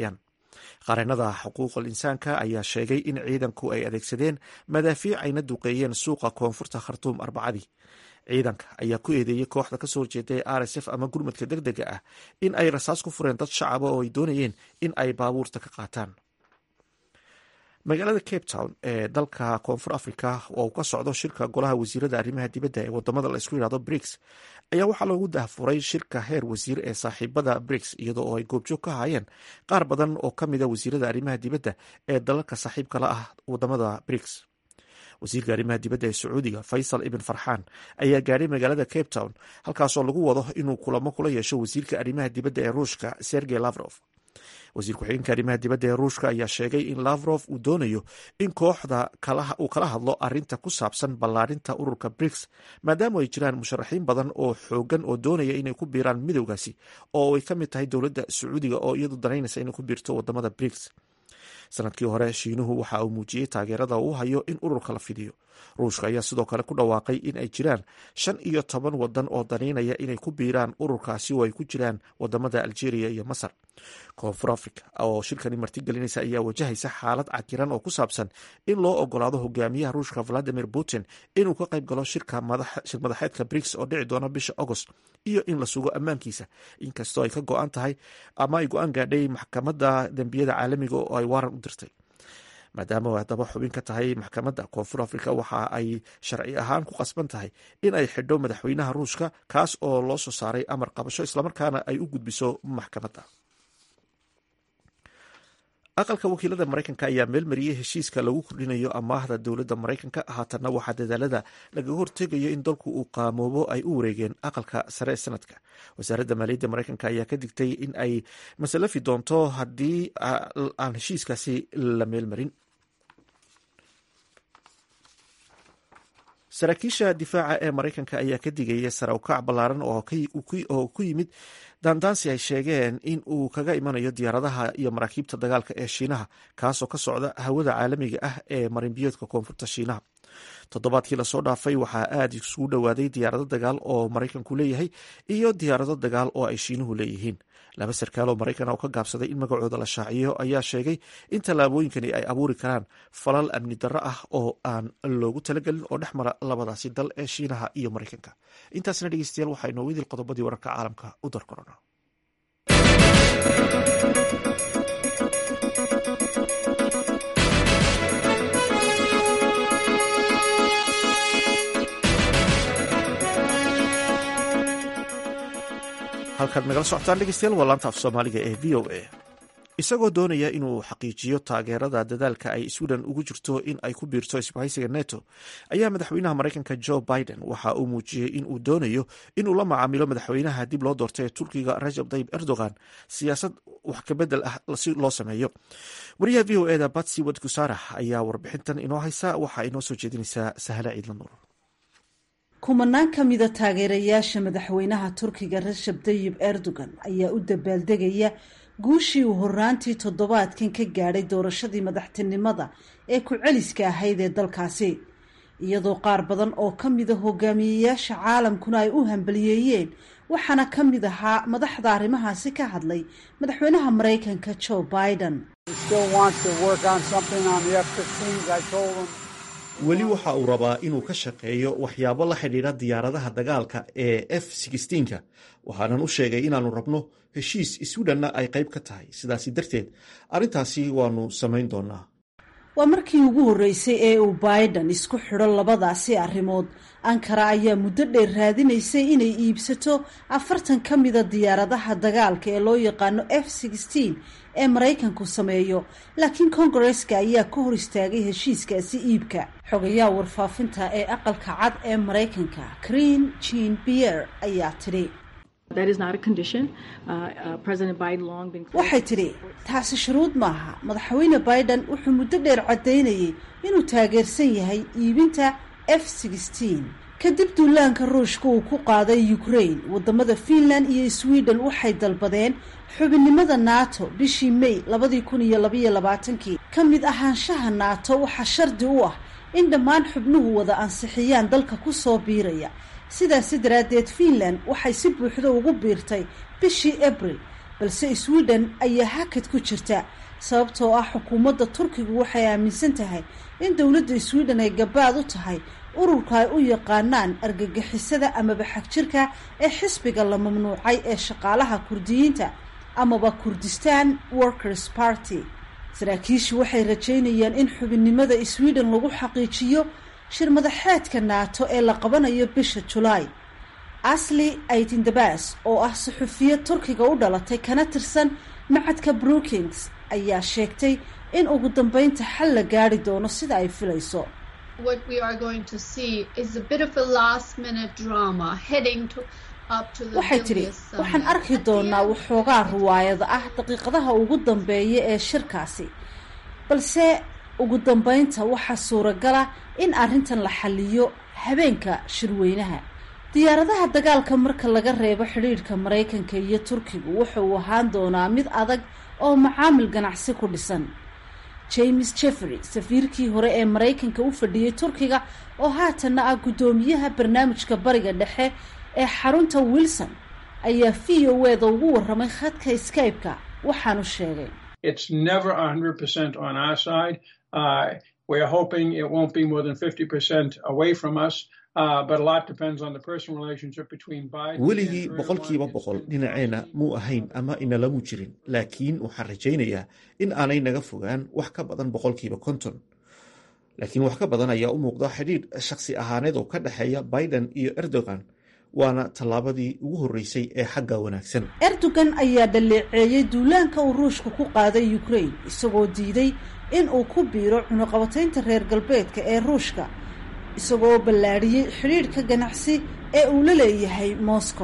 qareenada xuquuqul insaanka ayaa sheegay in ciidanku ay adeegsadeen madaafiic ayna duqeeyeen suuqa koonfurta khartuum arbacadii. ciidanka ayaa ku eedeeyey kooxda kasoo horjeeda ee RSF ama gurmadka deg dega ah in ay rasaas ku fureen dad shacaba oo ay doonayeen in ay baabuurta ka qaataan. magaalada Cape Town ee dalka koonfur Afrika oo uu ka socdo shirka golaha wasiirada arrimaha dibadda ee wadamada la isku yiraahdo BRICS ayaa waxaa loogu daahfuray shirka heer wasiir ee saaxiibada BRICS iyadoo oo ay goobjoog ka hayeen qaar badan oo ka mid a wasiirada arrimaha dibadda ee dalalka saaxiibka la ah wadamada BRICS. wasiirka arrimaha dibadda ee Sacuudiga Faysal ibn Farxaan ayaa gaadhay magaalada Cape Town halkaasoo lagu wado inuu kulamo kula yeesho wasiirka arrimaha dibadda ee Ruushka Sergey Lavrov. wasiir ku-xigeenka arrimaha dibadda ee Ruushka ayaa sheegay in Lavrov uu doonayo in kooxda uu kala hadlo arinta ku saabsan ballaarinta ururka BRICS maadaama ay jiraan musharaxiin badan oo xoogan oo doonaya inay ku biiraan midowgaasi oo ay ka mid tahay dowladda Sacuudiga oo iyadu danaynaysa inay ku biirto wadamada BRICS. sanadkii hore shiinuhu waxa uu muujiyey taageerada uu hayo in ururka la fidiyo. ruushka ayaa sidoo kale ku dhawaaqay in ay jiraan 15 wadan oo danaynaya inay ku biiraan ururkaasi oo ay ku jiraan wadamada Algeria iyo Masar. koonfur Afrika oo shirkani martigelinaysa ayaa wajahaysa xaalad cakiran oo ku saabsan in loo ogolaado hogaamiyaha ruushka Vladimir Putin inuu ka qayb galo shir madaxeedka BRICS oo dhici doona bisha August iyo in la sugo ammaankiisa inkastoo ay ka go'an tahay ama ay go'aan gaadhay maxkamadda dambiyada caalamiga oo ay waaran u dirtay. maadaama ay haddaba xubin ka tahay maxkamadda koonfur Afrika waxa ay sharci ahaan ku qasban tahay in ay xidho madaxweynaha ruushka kaas oo loo soo saaray amar qabasho islamarkaana ay u gudbiso maxkamadda. aqalka wakiilada Mareykanka ayaa meelmariyey heshiiska lagu kordhinayo amaahda dowladda Mareykanka haatanna waxaa dadaalada lagaga hortegayo in dalku uu qaamoobo ay u wareegeen aqalka sare sanadka. wasaaradda maaliyadda Mareykanka ayaa ka digtay in ay masalafi doonto haddii aan heshiiskaasi la meelmarin. saraakiisha difaaca ee Mareykanka ayaa ka digaya sare u kac ballaaran oo ku yimid daandaansi ay sheegeen in uu kaga imanayo diyaaradaha iyo maraakiibta dagaalka ee Shiinaha kaasoo ka socda hawada caalamiga ah ee marinbiyoodka koonfurta Shiinaha. toddobaadkii lasoo dhaafay waxaa aad isugu dhowaaday diyaarado dagaal oo Mareykanku leeyahay iyo diyaarado dagaal oo ay Shiinuhu leeyihiin. laba sarkaal oo Mareykan oo ka gaabsaday in magacooda la shaaciyo ayaa sheegay in tallaabooyinkani ay abuuri karaan falal amni darro ah oo aan loogu talagelin oo dhex mara labadaasi dal ee Shiinaha iyo Mareykanka. intaasna dhegeystayaal waxaa inoo idil qodobadii wararka caalamka u dar korona. halkaad nagala socotaan dhegeystayaal waa laanta af soomaaliga ee VOA. isagoo doonaya inuu xaqiijiyo taageerada dadaalka ay Sweden ugu jirto in ay ku biirto isbahaysiga NATO ayaa madaxweynaha Mareykanka Joe Biden waxa uu muujiyey in uu doonayo inuu la macaamilo madaxweynaha dib loo doortay ee Turkiga Recep Tayyip Erdogan siyaasad wax ka bedel ah si loo sameeyo. wariyaha VOA-da Patsy Wadkusarah ayaa warbixintan inoo haysa waxa inoo soo jeedinaysaa Sahla Ciidla Nuur. kumanaan ka mida taageerayaasha madaxweynaha Turkiga Recep Tayyip Erdogan ayaa u dabaaldegaya guushii uu horaantii toddobaadkan ka gaadhay doorashadii madaxtinimada ee ku celiska ahayd ee dalkaasi, iyadoo qaar badan oo ka mida hogaamiyeyaasha caalamkuna ay u hambaliyeeyeen. waxaana ka mid ahaa madaxda arrimahaasi ka hadlay madaxweynaha Mareykanka Joe Biden. weli waxa uu rabaa inuu ka shaqeeyo waxyaabo la xidhiidha diyaaradaha dagaalka ee F-16 waxaanan u sheegay inaanu rabno heshiis Sweden ay qayb ka tahay, sidaasi darteed arrintaasi waanu samayn doonaa. waa markii ugu horreysay ee uu Biden isku xidho labadaasi arrimood. Ankara ayaa muddo dheer raadinaysay inay iibsato 40 ka mida diyaaradaha dagaalka ee loo yaqaano F-16 ee Mareykanku sameeyo, laakiin Kongareeska ayaa ka hor istaagay heshiiskaasi iibka. xogayaha warfaafinta ee aqalka cad ee Mareykanka Karine Jean-Pierre ayaa tidhi waxay tidhi taasi shuruud maaha. madaxweyne Biden wuxuu muddo dheer caddaynayay inuu taageersan yahay iibinta F-16 kadib duulaanka Ruushka uu ku qaaday Ukraine. wadamada Finland iyo Sweden waxay dalbadeen xubinnimada NATO bishii May 2022. ka mid ahaanshaha NATO waxaa shardi u ah in dhammaan xubnuhu wada ansixiyaan dalka ku soo biiraya. sidaasi daraaddeed Finland waxay si buuxda ugu biirtay bishii April, balse Sweden ayaa hakad ku jirta sababtoo ah xukuumadda turkigu waxay aaminsan tahay in dowladda sweden ay gabaad u tahay ururka ay u yaqaanaan argagixisada amaba xagjirka ee xisbiga la mamnuucay ee shaqaalaha kurdiyiinta amaba Kurdistan Workers Party. saraakiishu waxay rajaynayaan in xubinnimada Sweden lagu xaqiijiyo shir madaxeedka NATO ee la qabanayo bisha Julaay. Asli Aytindabas oo ah suxufiyad Turkiga u dhalatay kana tirsan macadka Brookings ayaa sheegtay in ugu dambeynta xal la gaari doono sida ay filayso. What we are going to see is a bit of a last minute drama heading to waxay tiri waxaan arki doonaa waxoogaa ruwaayada ah daqiiqadaha ugu dambeeya ee shirkaasi, balse ugu dambeynta waxaa suuragala in arrintan la xaliyo habeenka shirweynaha. diyaaradaha dagaalka marka laga reebo xidhiidhka Mareykanka iyo Turkigu wuxuu ahaan doonaa mid adag oo macaamil ganacsi ku dhisan. James Jeffrey, safiirkii hore ee Mareykanka u fadhiyay Turkiga oo haatanna ah gudoomiyaha barnaamijka Bariga Dhexe ee xarunta Wilson, ayaa VOA-da ugu warramay khadka Skype-ka waxaanu sheegay It's never 100% on our side. We're hoping it won't be more than 50% away from us. But a lot depends on the personal relationship between Biden. weligii boqolkiiba boqol dhinaceena muu ahayn ama inalamu jirin, laakiin waxaan rajaynayaa in aanay naga fogaan wax ka badan boqolkiiba 50. laakiin wax ka badan ayaa u muuqda xidhiidh shakhsi ahaaneed oo ka dhexeeya Biden iyo Erdogan, waana tallaabadii ugu horreysay ee xagga wanaagsan. Erdogan ayaa dhaleeceeyay duulaanka uu Ruushku ku qaaday Ukraine, isagoo diiday in uu ku biiro cunaqabataynta reer galbeedka ee Ruushka, isagoo ballaariyay xiriirka ganacsi ee uu la leeyahay Moscow.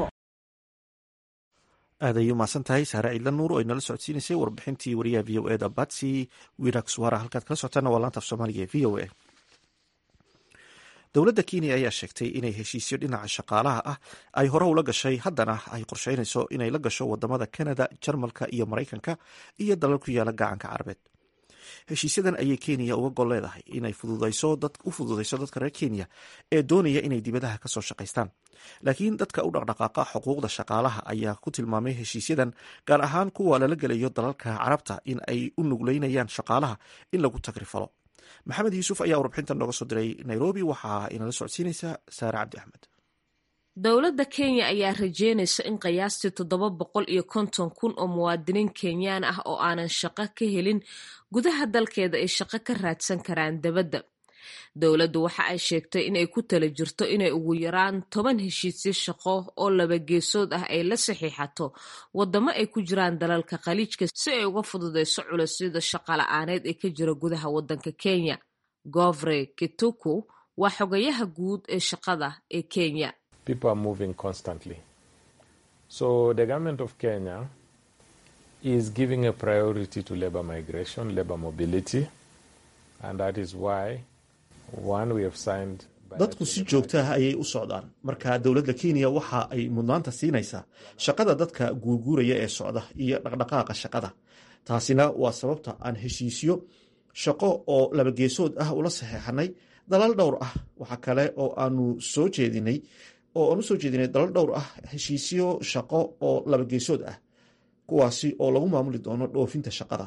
aad ayuu mahadsan tahay Saare Ciidla Nuur oo inala socodsiinaysay warbixintii wariyaha VOA-da Batsy Widakuswara. halkaad kala socotaana waa laanta af Soomaaliga ee VOA. dowladda Kenya ayaa sheegtay inay heshiisyo dhinaca shaqaalaha ah ay hore ula gashay, haddana ay qorsheynayso inay la gasho wadamada Canada, Jarmalka iyo Mareykanka iyo dalal ku yaala gacanka Carabeed. heshiisyadan ayay Kenya uga gol leedahay inay u fududayso dadka reer Kenya ee doonaya inay dibadaha kasoo shaqaystaan. laakiin dadka u dhaqdhaqaaqa xuquuqda shaqaalaha ayaa ku tilmaamay heshiisyadan, gaar ahaan kuwa lala gelayo dalalka carabta, in ay u nugleynayaan shaqaalaha in lagu tagrifalo. maxamed yuusuf ayaa warbixintan nooga soo diray Nairobi, waxaa inala socodsiinaysa Saare Cabdi Axmed. dowladda Kenya ayaa rajeynaysa in qiyaastii 750,000 oo muwaadiniin Kenyaan ah oo aanan shaqo ka helin gudaha dalkeeda ay shaqo ka raadsan karaan dibadda. dowladdu waxa ay sheegtay inay ku tala jirto inay ugu yaraan 10 heshiisyo shaqo oo laba geesood ah ay la saxiixato wadamo ay ku jiraan dalalka khaliijka si ay uga fududeyso culaysyada shaqo la'aaneed ee ka jira gudaha wadanka Kenya. Govre Kituku waa xogayaha guud ee shaqada ee Kenya. People are moving constantly. So the government of Kenya is giving a priority to labor migration, labor mobility, and that is why we have signed. dadku si joogto ah ayay u socdaan, marka dowladda Kenya waxa ay mudnaanta siinaysaa shaqada dadka guurguuraya ee socda iyo dhaqdhaqaaqa shaqada. taasina waa sababta aan heshiisyo shaqo oo laba geesood ah ula saxeexanay dalal dhowr ah. waxa kale oo aanu soo jeedinay dalal dhowr ah heshiisyo shaqo oo laba geesood ah, kuwaasi oo lagu maamuli doono dhoofinta shaqada.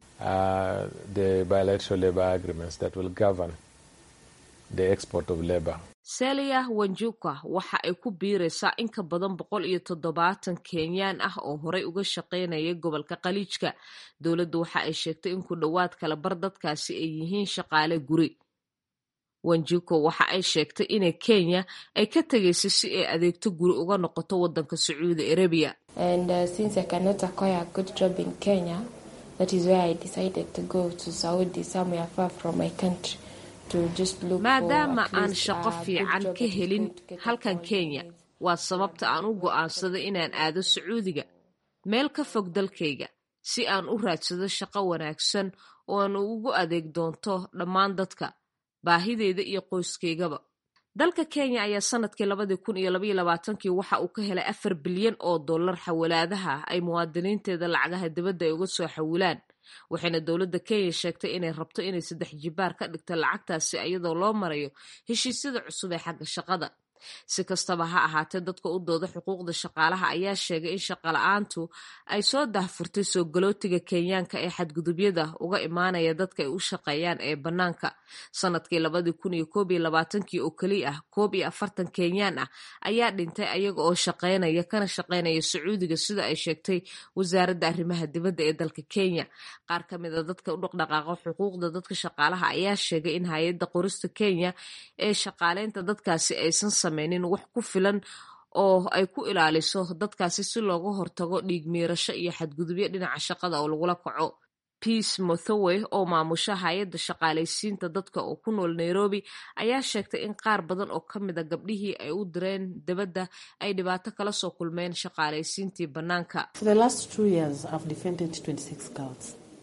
The bilateral labor agreements that will govern the export of labor. Celia Wanjuka waxa ay ku biiraysaa in ka badan 170 Kenyaan ah oo horey uga shaqeynaya gobolka Khaliijka. dowladdu waxa ay sheegtay in ku dhawaad kala bar dadkaasi ay yihiin shaqaale guri. Wanjuko waxa ay sheegtay in Kenya ay ka tagaysay si ay adeegto guri uga noqoto wadanka Saudi Arabia. And since I cannot acquire a good job in Kenya, that is why I decided to go to Saudi, somewhere far from my country, to just look maadaama aan shaqo fiican ka helin halkan Kenya, waa sababta aan u go'aansaday inaan aado Sacuudiga, meel ka fog dalkayga, si aan u raadsado shaqo wanaagsan oo aan ugu adeeg doonto dhammaan dadka baahideeda iyo qoyskaygaba. dalka Kenya ayaa sanadkii 2022 waxa uu ka helay $4 bilyan oo xawalaadaha ay muwaadiniinteeda lacagaha dibadda ay uga soo xawilaan. waxayna dowladda Kenya sheegtay inay rabto inay 3 jibaar ka dhigto lacagtaasi iyadoo loo marayo heshiisyada cusub ee xagga shaqada. si kastaba ha ahaatee dadka u dooda xuquuqda shaqaalaha ayaa sheegay in shaqala-aantu ay soo dahfurtay soo galootiga kenyaanka ee xadgudubyada uga imaanaya dadka ay u shaqeeyaan ee bannaanka. sanadkii 2021 oo keliya 41 kenyaan ah ayaa dhintay ayaga oo shaqeynaya kana shaqeynaya sacuudiga sida ay sheegtay wasaaradda arrimaha dibadda ee dalka Kenya. qaar ka mid a dadka u dhaqdhaqaaqa xuquuqda dadka shaqaalaha ayaa sheegay in hay-adda qorista Kenya ee shaqaaleynta dadkaasi aysan sameynin wax ku filan oo ay ku ilaaliso dadkaasi si looga hortago dhiig miirasho iyo xadgudubyo dhinaca shaqada oo lagula kaco. Peace Mothowe oo maamusha hay-adda shaqaalaysiinta dadka oo ku nool Nairobi ayaa sheegtay in qaar badan oo ka mid a gabdhihii ay u direen dibadda ay dhibaato kala soo kulmeen shaqaalaysiintii bannaanka. For the last 2 years I've defended 26 girls.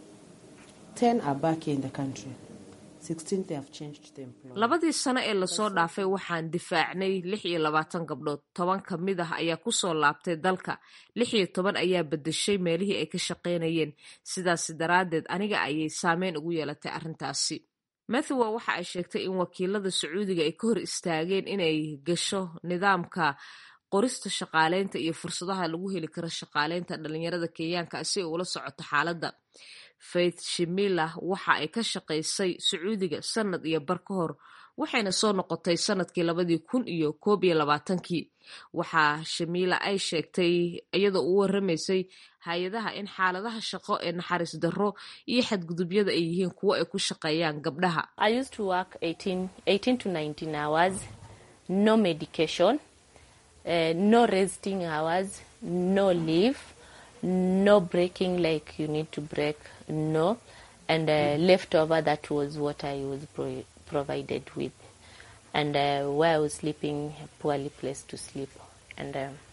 10 are back in the country. 16 they have changed the employer. labadii sano ee lasoo dhaafay waxaan difaacnay 26 gabdhood. 10 ka mid ah ayaa ku soo laabtay dalka. 16 ayaa bedeshay meelihii ay ka shaqeynayeen. sidaas daraaddeed aniga ayay saameyn ugu yeelatay arrintaasi. Matthew waxa ay sheegtay in wakiilada Sacuudiga ay ka hor istaageen inay gasho nidaamka qorista shaqaaleynta iyo fursadaha lagu heli karo shaqaaleynta dhalinyarada Kenyaanka si ay ula socoto xaaladda. Faith Shimila waxa ay ka shaqaysay Sacuudiga sanad iyo bar ka hor waxayna soo noqotay sanadkii 2021. waxaa Shimila ay sheegtay iyadoo u waramaysay hay-adaha in xaaladaha shaqo ee naxariis darro iyo xadgudubyada ay yihiin kuwo ay ku shaqeeyaan gabdhaha. I used to work 18 to 19 hours, no medication, no resting hours, no leave, no breaking like you need to break, no, and leftover, that was what I was provided with, and where I was sleeping, a poorly place to sleep, and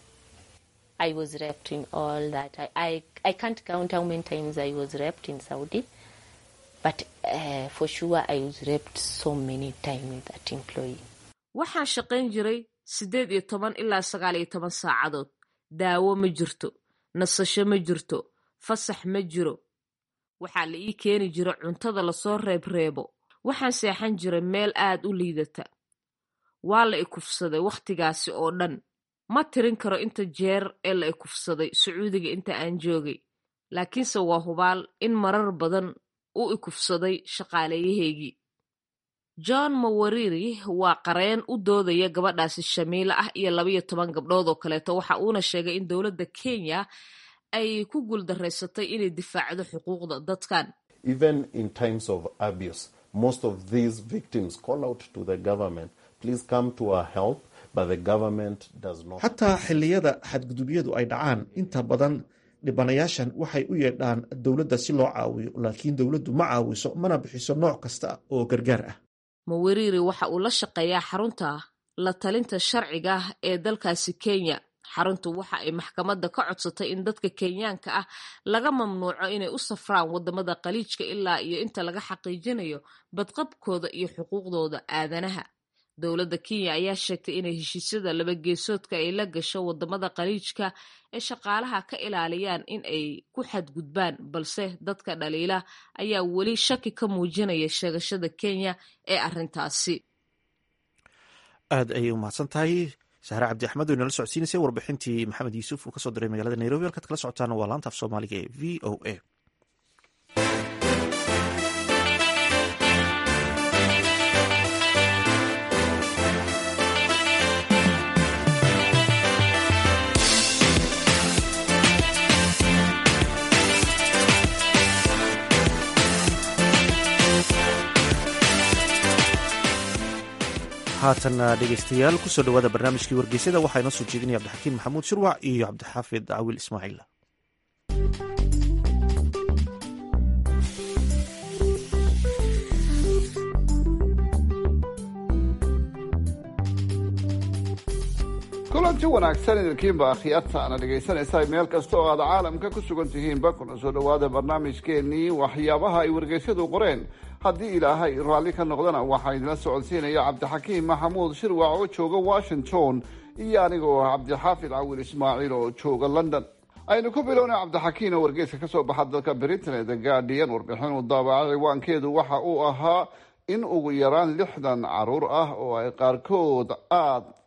I was raped in all that. I can't count how many times I was raped in Saudi, but for sure I was raped so many times with that employee. waxaan shaqayn jiray 18 ilaa 19 saacadood. daawo ma jirto, nasasho ma jirto, fasax ma jiro. waxaa la ii keeni jiray cuntada lasoo reebreebo. waxaan seexan jiray meel aad u liidata. waa la i kufsaday wakhtigaasi oo dhan. ma tirin karo inta jeer ee la i kufsaday Sacuudiga inta aan joogay, laakiinse waa hubaal in marar badan uu i kufsaday shaqaaleeyahaygii. John Mawariri waa qareen u doodaya gabadhaasi Shamiila ah iyo 12 gabdhood oo kaleeto. waxa uuna sheegay in dowladda Kenya ay ku guuldareysatay inay difaacdo xuquuqda dadkan. Even in times of abuse, most of these victims call out to the government, please come to our help, but the government does not. xataa xilliyada xadgudubyadu ay dhacaan inta badan dhibanayaashan waxay u yeedhaan dowladda si loo caawiyo, laakiin dowladdu ma caawiso mana bixiso nooc kasta oo gargaar ah. Mawariri waxa uu la shaqeeyaa xarunta la talinta sharciga ah ee dalkaasi Kenya. xaruntu waxa ay maxkamadda ka codsatay in dadka Kenyaanka ah laga mamnuuco inay u safraan wadamada qaliijka ilaa iyo inta laga xaqiijinayo badqabkooda iyo xuquuqdooda aadanaha. dowladda Kenya ayaa sheegtay inay heshiisyada laba geesoodka ay la gasho wadamada qaliijka ee shaqaalaha ka ilaaliyaan in ay ku xadgudbaan, balse dadka dhaliila ayaa weli shaki ka muujinaya sheegashada Kenya ee arrintaasi. aad ayay u mahadsan tahay Sahra Cabdi Axmed oo inala socodsiinaysay warbixintii Maxamed Yuusuf uu ka soo diray magaalada Nairobi. halkaad kala socotaana waa laanta af Soomaaliga ee VOA. haatana dhegeystayaal kusoo dhawaada barnaamijkii wargeysyada. waxaa inoo soo jeedinaya cabdixakiin maxamuud shirwac iyo cabdixaafid cawiil ismaaciil. kulanti wanaagsan idinkiinba akhyaarta ana dhegaysanaysaa meel kasta oo aad caalamka ku sugan tihiinba kuna soo dhawaada barnaamijkeennii waxyaabaha ay wargeysyadu qoreen. haddii ilaahay raalli ka noqdana waxaa idinla socodsiinaya cabdixakiim maxamuud shirwac oo jooga Washington iyo aniga oo cabdixaafid cawiil ismaaciil oo jooga London. aynu ku bilownay cabdixakiin oo wargeyska ka soo baxa dalka Britain ee The Guardian. warbixin uu daabacay ciwaankeedu waxa uu ahaa in ugu yaraan 60 caruur ah oo ay qaarkood aad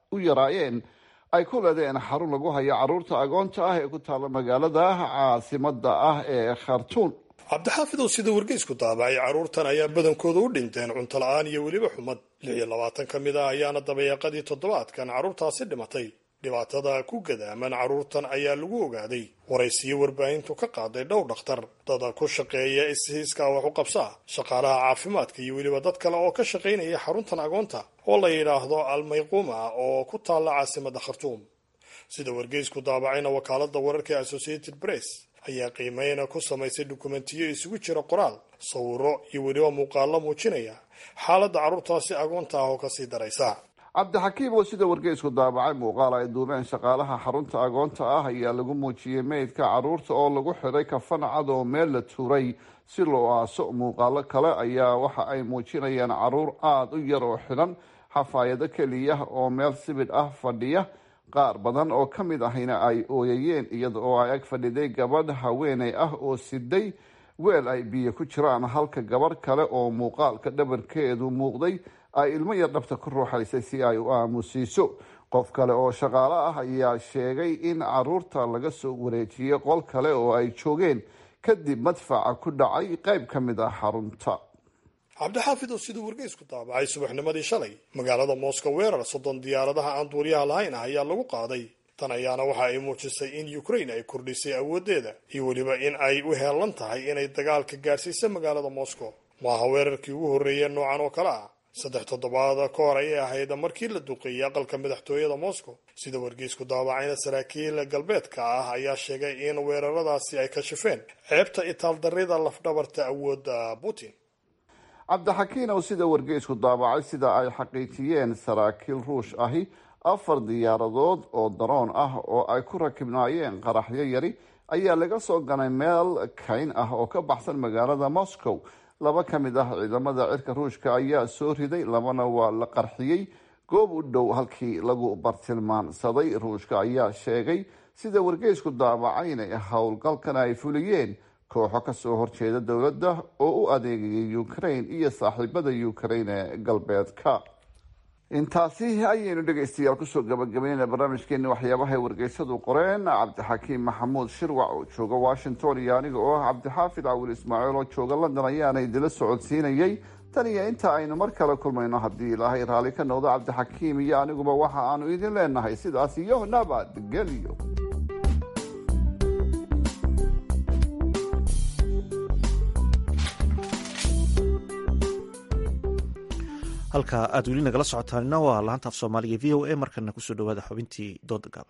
u yaraayeen ay ku leedeen xarun lagu hayo carruurta agoonta ah ee ku taalla magaalada caasimada ah ee khartuum. cabdixaafidow sida wargeysku daabacay carruurtan ayaa badankooda u dhinteen cunto la-aan iyo weliba xumad 26 ka mid ah ayaana dabayaaqadii toddobaadkan carruurtaasi dhimatay. dhibaatada ku gadaaman carruurtan ayaa lagu ogaaday waraysiyo warbaahintu ka qaaday dhowr dhakhtar, dada ku shaqeeya ishiiska wax u qabsaa, shaqaalaha caafimaadka iyo weliba dad kale oo ka shaqaynaya xaruntan agoonta oo la yidhaahdo almayquuma oo ku taalla caasimada khartuum. sida wargeysku daabacayna wakaalada wararka ee Associated Press ayaa qiimeyna ku samaysay dukumentiyo isugu jira qoraal, sawiro iyo weliba muuqaalo muujinaya xaaladda carruurtaasi agoonta ah oo kasii daraysa. cabdixakiim oo sida wargeysku daabacay muuqaal ay duubeen shaqaalaha xarunta agoonta ah ayaa lagu muujiyey meydka carruurta oo lagu xidhay kafan cad oo meel la tuuray si loo aaso. muuqaalo kale ayaa waxa ay muujinayaan carruur aada u yar oo xidhan xafaayado keliya oo meel sibidh ah fadhiya. qaar badan oo ka mid ahina ay ooyayeen iyada oo ay ag fadhiday gabadh haweeney ah oo siday weel ay biyo ku jiraan, halka gabadh kale oo muuqaalka dhabarkeedu muuqday ay ilmo yar dhabta ku ruuxaysay si ay u aamusiiso. qof kale oo shaqaale ah ayaa sheegay in carruurta laga soo wareejiyey qol kale oo ay joogeen kadib madfaca ku dhacay qayb ka mid ah xarunta. cabdixaafid oo siduu wargeysku daabacay subaxnimadii shalay magaalada Moscow weerar 30 diyaaradaha aan duuliyaha lahayn ah ayaa lagu qaaday. tan ayaana waxa ay muujisay in Ukraine ay kordhisay awoodeeda iyo weliba in ay u heelan tahay inay dagaalka gaarsiiso magaalada Moscow. maaha weerarkii ugu horreeyay noocan oo kale ah. 3 toddobaad ka hor ayay ahayd markii la duqeeyay aqalka madaxtooyada Moscow. sida wargeysku daabacayna saraakiil galbeedka ah ayaa sheegay in weeraradaasi ay ka shifeen ceebta itaaldarrida lafdhabarta awoodda Putin. cabdixakiin oo sida wargeysku daabacay sida ay xaqiijiyeen saraakiil ruush ahi 4 diyaaradood oo daroon ah oo ay ku rakibnaayeen qaraxyo yari ayaa laga soo ganay meel kayn ah oo ka baxsan magaalada Moscow. 2 ka mid ah ciidamada cirka ruushka ayaa soo riday, 2na waa la qarxiyey goob u dhow halkii lagu bartilmaansaday. ruushka ayaa sheegay sida wargeysku daabacay inay howlgalkan ay fuliyeen kooxo kasoo horjeeda dowladda oo u adeegayay Ukraine iyo saaxiibada Ukraine ee galbeedka. intaasi ayaynu dhegaystayaal kusoo gabagabeynayna barnaamijkeeni waxyaabaha ay wargeysadu qoreen. cabdixakiim maxamuud shirwac oo jooga Washington iyo aniga oo ah cabdixaafid cawil ismaaciil oo jooga London ayaana idila socodsiinayay. tan iyo inta aynu mar kale kulmayno haddii ilaahay raalli ka noqdo, cabdixakiim iyo aniguba waxa aanu idin leenahay sidaas iyo nabadgelyo. halka aad weli nagala socotaanina waa laanta af soomaaliga v o a. markana kusoo dhawaada xubintii dooda gaaban.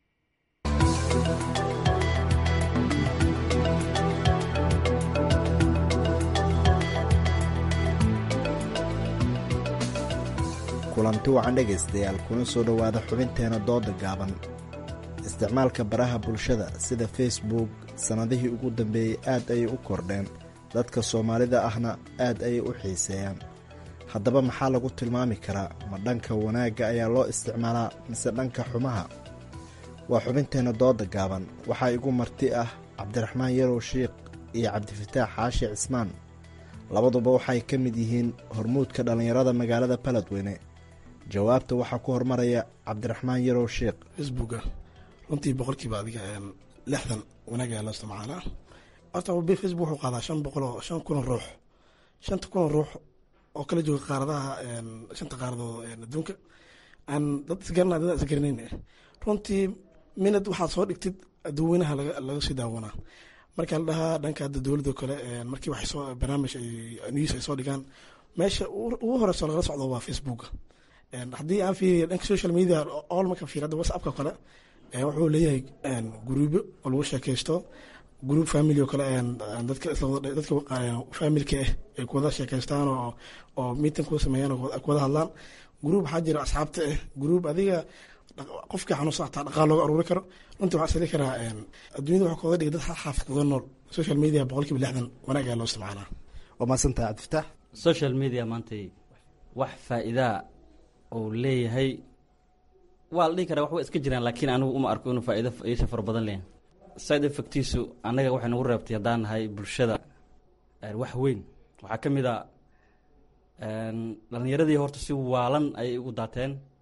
kulanti wacan dhegaystayaal kuna soo dhowaada xubinteena dooda gaaban. isticmaalka baraha bulshada sida facebook sannadihii ugu dambeeyey aad ayay u kordheen, dadka soomaalida ahna aad ayay u xiiseeyaan. haddaba maxaa lagu tilmaami karaa? ma dhanka wanaagga ayaa loo isticmaalaa mise dhanka xumaha? waa xubinteenna dooda gaaban. waxaa igu marti ah cabdiraxmaan yarow shiikh iyo cabdifataax xaashi cismaan. labaduba waxay ka mid yihiin hormuudka dhallinyarada magaalada baladweyne. jawaabta waxaa ku hormaraya cabdiraxmaan yarow shiikh. facebooka runtii boqolkiiba adiga 60 wanaag ayaa loo isticmaalaa. horta facebook wuxuu qaadaa 500,000 ruux 5,000 ruux oo kala jooga qaaradaha 5 qaaradood adduunka. aan dad isgarana dad isgaranayn runtii minad waxaad soo dhigtid dadweynaha laga sii daawanaa. marka la dhahaa dhanka dowladda kale markii wax soo barnaamij ay news ay soo dhigaan meesha ugu horeysa laga socdo waa facebook. haddii aan fiiriyo dhanka social media all marka fiirada whatsappka kale wuxuu leeyahay gruubyo oo lagu sheekaysto, group family oo kale dadka familka ay ku wada sheekaystaan oo meeting ku sameeyaan oo ku wada hadlaan. group waxaa jira asxaabta group adiga qofka xanuunsan xataa dhaqaale looga aruuri karo. runtii waxaa sali karaa adduunyada waxaa kooda dhigay dad xaafid kuga nool. social media boqolkiiba 60 wanaag ayaa loo isticmaalaa. waa maasantahay cabdifataax. social media maanta wax faa'iidaa uu leeyahay waa la dhihi karaa wax way iska jiraan, laakiin anigu uma arko inuu faa'iido yeesha fara badan leeyahay. side effectiisu annaga waxay nagu reebtay haddaan nahay bulshada wax weyn. waxaa ka mid a dhalinyaradii horta si waalan ayay ugu daateen.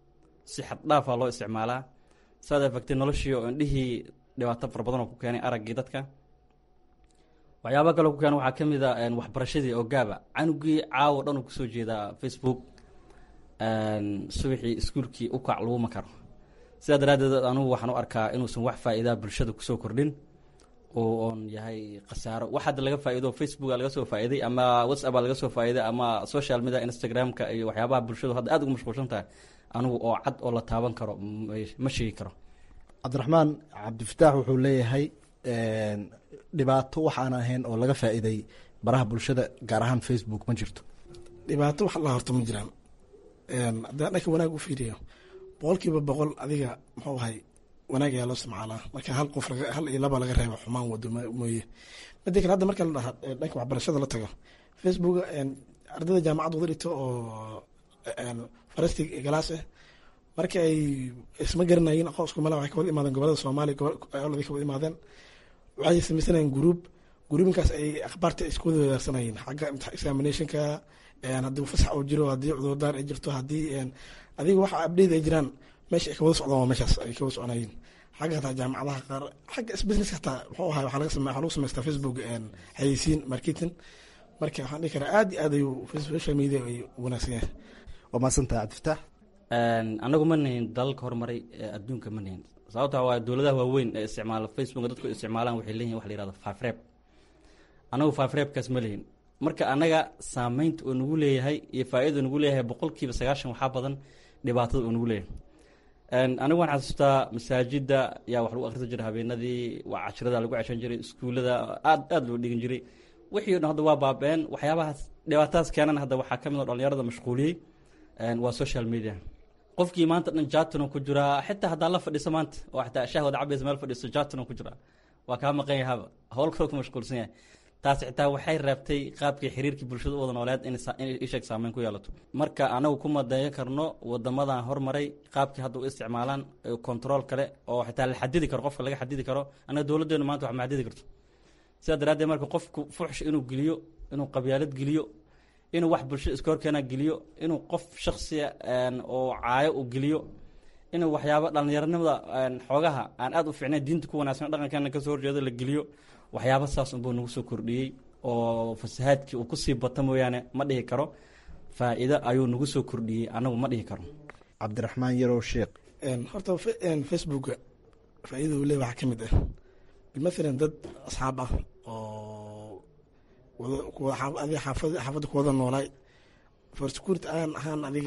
si xad dhaafa loo isticmaalaa saad afagtay noloshii oo indhihii dhibaato fara badan oo ku keenay araggii dadka. waxyaaba kaloo ku keenay waxaa ka mid a waxbarashadii oo gaaba canugii caawo dhan uu kusoo jeedaa Facebook, subaxii iskuulkii u kac laguma karo. sidaa daraaddeed anugu waxaan u arkaa inuusan wax faa'iidaa bulshada kusoo kordhin oo oon yahay khasaaro. wax hadda laga faa'iido Facebooka laga soo faa'iiday ama WhatsApp laga soo faa'iiday ama social media Instagramka iyo waxyaabaha bulshadu hadda aad ugu mashquulsan tahay anigu oo cad oo la taaban karo ma sheegi karo. cabdiraxmaan cabdifataax wuxuu leeyahay dhibaato waxaan ahayn oo laga faa'iiday baraha bulshada gaar ahaan Facebook ma jirto. dhibaato wax la horto ma jiraan. haddaan dhanka wanaag u fiiriyo 100% adiga muxuu ahay wanaag ayaa loo isticmaalaa marka hal iyo laba laga reebo xumaan wado mooye. midda kale hadda marka la dhaha dhanka waxbarashada la tago Facebook ardayda jaamacad wada dhigto oo farasti galaas marka ay isma garanayeen aqoonsiga mala waxay ka wada imaadeen gobolada Soomaaliya gobolada ka wada imaadeen waxay sameeyeen groupinkaas ay akhbaarta isku wada wadaarsanayeen xagga examinationka haddii fasax oo jiro haddii cudurdaar ay jirto haddii adiga waxa update ay jiraan meesha ay ka wada socdaan meeshaas ay ka wada soconayeen xagga taa jaamacadaha qaar xagga business xataa wuxuu ahaa waxa lagu sameystaa Facebook xayeysiin marketing marka waxaan dhihi karaa aad iyo aad ayuu social media ay wanaagsan yahay. waa maasantahay cabdifataax. anagu ma nihin dalalka horumaray adduunka ma nihin sababta waa dowladaha waaweyn ee isticmaala Facebook dadku isticmaalaan waxay leeyihiin wax la yirahdo faafreeb. anagu faafreebkaas ma leeyin marka anaga saameynta oo nagu leeyahay iyo faa'iido nagu leeyahay 90% waxaa badan dhibaatada oo nagu leeyahay. anigu waxaan xasuustaa masaajida yaa wax lagu akhrisan jiray habeenadii waa casharada lagu cashan jiray iskuulada aad loo dhigin jiray wixii hadda waa baabeen waxyaabahaas dhibaatadaas keenan hadda waxaa ka mid ah dhalinyarada mashquuliyey waa social media. qofkii maanta dhan jatano ku jira xitaa haddaa la fadhiiso maanta oo xitaa shahwada cabaysa meel fadhiiso jatano ku jira waa kaa maqan yahaba howl kaloo ku mashquulsan yahay. taas xitaa waxay reebtay qaabkii xiriirkii bulshada u wada nooleed in isheeg saameyn ku yeelato. marka anagu kuma dayan karno wadamadan hormaray qaabkii hadda u isticmaalaan control kale oo xitaa la xadidi karo qofka laga xadidi karo anaga dowladeenu maanta wax ma xadidi karto. sidaa daraaddeed marka qofku fuxsh inuu geliyo inuu qabyaalad geliyo inuu wax bulshada iska horkeena geliyo inuu qof shakhsiya oo caayo u geliyo inuu waxyaabo dhalinyaranimada xoogaha aan aad u fiicnayn diinta ku wanaagsan dhaqankeena ka soo horjeedo la geliyo waxyaabo saas unbuu nagu soo kordhiyey oo fasahaadkii uu kusii bata mooyaane ma dhihi karo faa'iido ayuu nagu soo kordhiyey anagu ma dhihi karo. cabdiraxmaan yarow sheekh horta Facebook faa'iido uu leeyahay waxaa ka mid ah bimathalan dad asxaab ah oo adiga xaafadda ku wada noolaay for security aan ahaan adiga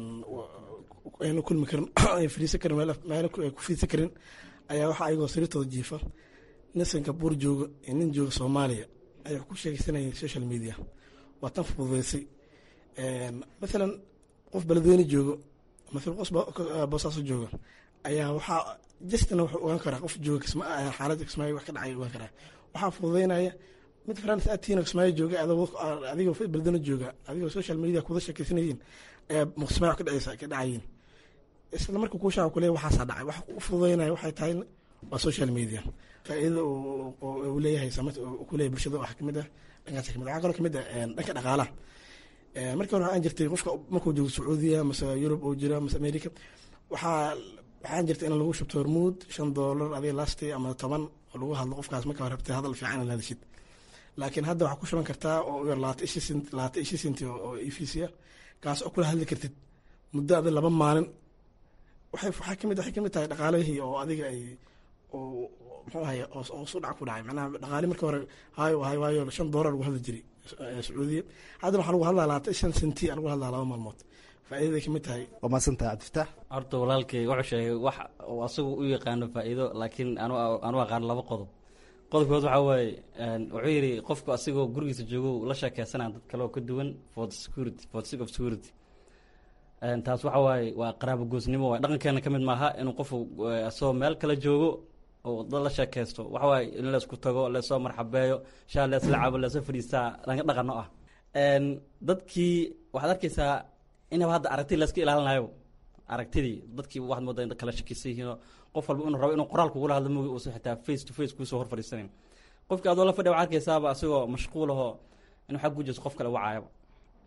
ayna kulmi karin ay fadhiisan karin meel ku fiidsan karin ayaa waxaa ayagoo sariirtooda jiifa nin Singapore jooga iyo nin jooga Soomaaliya ayaa ku sheegaysanayay social media waa tan fududeysay. mathalan qof beledweyne joogo mathalan qof boosaaso jooga ayaa waxaa justna wuxuu ogaan karaa qof jooga xaaladda kismaayo wax ka dhacay ogaan karaa waxaa fududeynaya mid France atiin kismaayo jooga adigoo beledweyne jooga adigoo social media kuwada sheekaysanayeen kismaayo wax ka dhacayeen isla marka kuu shaaca kuleeyahay waxaasaa dhacay wax u fududeynaya waxay tahay waa social media. faa'iido uu leeyahay saameynta uu ku leeyahay bulshada waxaa kamid ah dhankaas kamid waxaa kaloo kamid ah dhanka dhaqaalaha. markii hore waxaan jirtay qofka markuu joogo Sacuudiya mase Yurub oo jira mase America waxaan jirtay in lagu shubto hormuud $5 adiga lasti ama 10 oo lagu hadlo qofkaas marka hore rabtay hadal fiican la hadashid laakiin hadda waxaa ku shuban kartaa oo 20 senti oo EFC kaas oo kula hadli kartid muddo 2 maalin waxay kamid tahay dhaqaalihii oo adiga ay oo muxuu ahay oo soo dhac ku dhacay macnaha dhaqaali markii hore waayo $5 lagu hadli jiray Sacuudiya hadda waxaa lagu hadlaa 5 senti lagu hadlaa 2 maalmood faa'iido kamid tahay. waa maasantahay cabdifataax. horta walaalkay wuxuu sheegay wax oo asagu u yaqaano faa'iido laakiin anu aqaan laba qodob. qodobkood waxaa waaye wuxuu yidhi qofku asigoo gurigiisa joogo la sheekeysanaa dad kale oo ka duwan for the sake of security. taas waxa waaye waa qaraabo goosnimo waay dhaqankeena ka mid maaha inuu qofku asagoo meel kale joogo oo dad la sheekeysto waxa waaye in la isku tago leesoo marxabeeyo shaa leesla cabo leesoo fadhiistaa laga dhaqano ah. dadkii waxaad arkaysaa inaba hadda aragtidii layska ilaalinayo aragtidii dadkii waxaad moodaa in kala shakisan yihiin qof walba inuu rabo inuu qoraal kugula hadlo moogi uusan xitaa face to face kuusoo hor fadhiisanayn. qofkii adoo la fadhiya waxaad arkaysaaba asagoo mashquul ahoo inuu xag gujeeso qof kale wacaayaba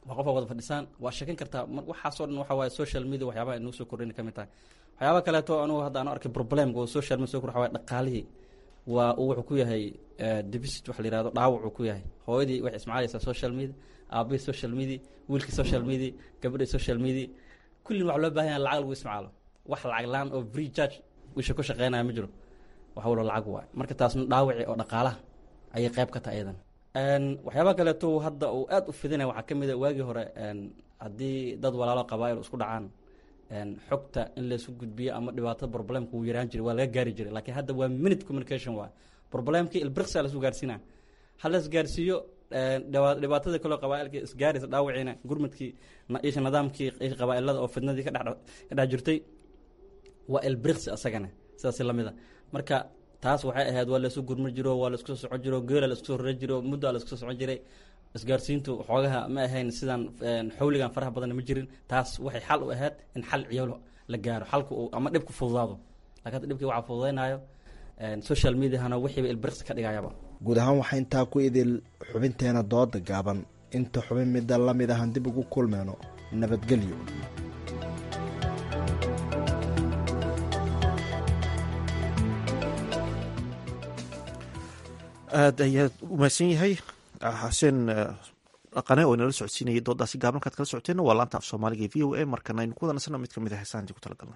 waa qofa wada fadhisaan waa sheekan kartaa waxaasoo dhan waxa waaye social media waxyaabaha inuu soo kordhin ka mid tahay waxyaaba kaleeto anugu hadda aan arkay problemka oo social media soo kordha waxa waaye dhaqaalihii waa uu wuxuu ku yahay deficit waxa la yirahdo dhaawac uu ku yahay hooyadii waxay ismacaalaysaa social media aabihii social media wiilkii social media gabadhii social media kullin waxa loo baahan yahay lacag lagu ismacaalo wax lacag laan oo free charge wisha ku shaqeynaya ma jiro waxa wala lacag waay marka taasna dhaawaci oo dhaqaalaha ayay qayb ka tahay iyadan waxyaaba kaleeto hadda uu aad u fidinaya waxaa ka mid a waagii hore haddii dad walaalo qabaa'il isku dhacaan xogta in laysu gudbiyo ama dhibaatada problemka wuu yaraan jiray waa laga gaari jiray laakiin hadda waa minute communication waay problemkii ilbirqsa lasu gaarsiinaa ha la isgaarsiiyo dhibaatada kaloo qabaa'ilka isgaaraysa dhaawiciina gurmadkii isha nidaamkii qabaa'ilada oo fidnadii ka dhex jirtay waa ilbirqsi asagana sidaas lamid a marka taas waxay ahayd waa laysu gurma jiro waa laisku soo socon jiro geela laisku soo rara jiro muddo laisku soo socon jiray isgaarsiintu xoogaha ma ahayn sidaan xawligan faraha badan ma jirin taas waxay xal u ahayd in xal ciyaal la gaaro xalku ama dhibku fududaado laakiin hadda dhibkii waxaa fududaynayo social mediahana wixiiba ilbirqsi ka dhigayaba guud ahaan waxaa intaa ku idil xubinteena dooda gaaban inta xubin midda la mid ahan dib ugu kulmeyno nabadgelyo aada ayaad u mahadsan yahay xuseen dhaqane oo inala socodsiinayay doodaasi gaaban markaad kala socoteenna waa laanta af soomaaliga ee v o a markana aynu ku wadansano mid kamid a heesaantii ku talagalnay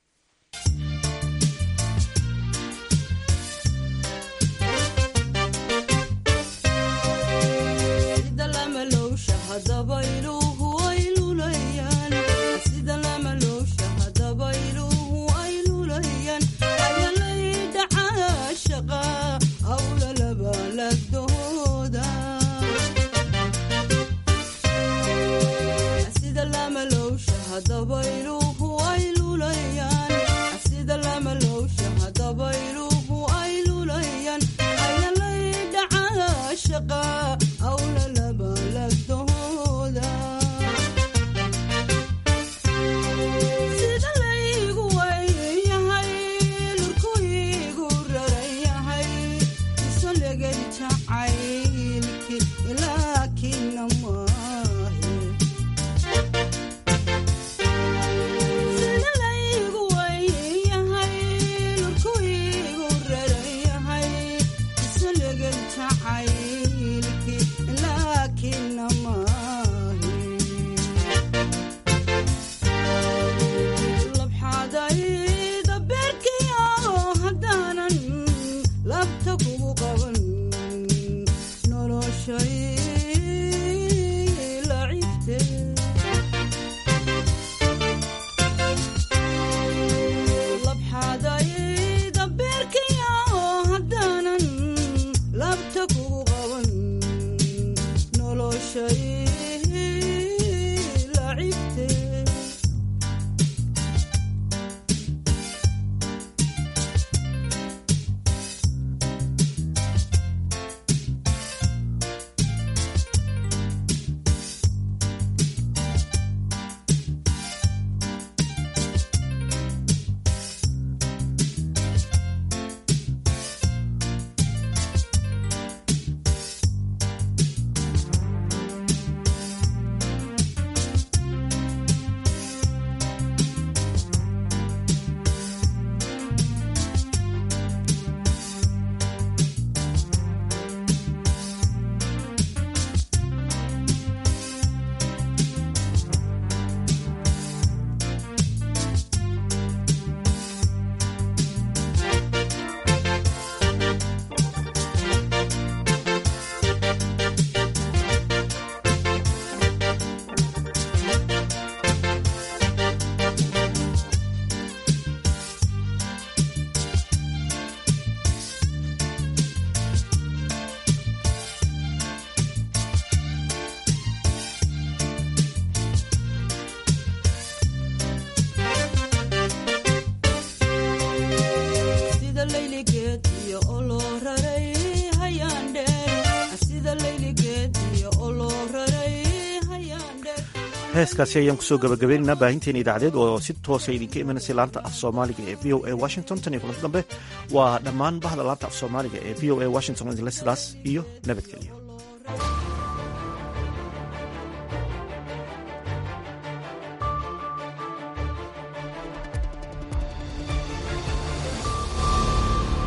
heeskaasi ayaan kusoo gabagabaynaynaa baahinteena idaacadeed oo si toosa idinka imanaysay laanta af soomaaliga ee v o a washington tan iyo kulanti dambe waa dhammaan bahda laanta af soomaaliga ee v o a washington idinle sidaas iyo nabadgelyo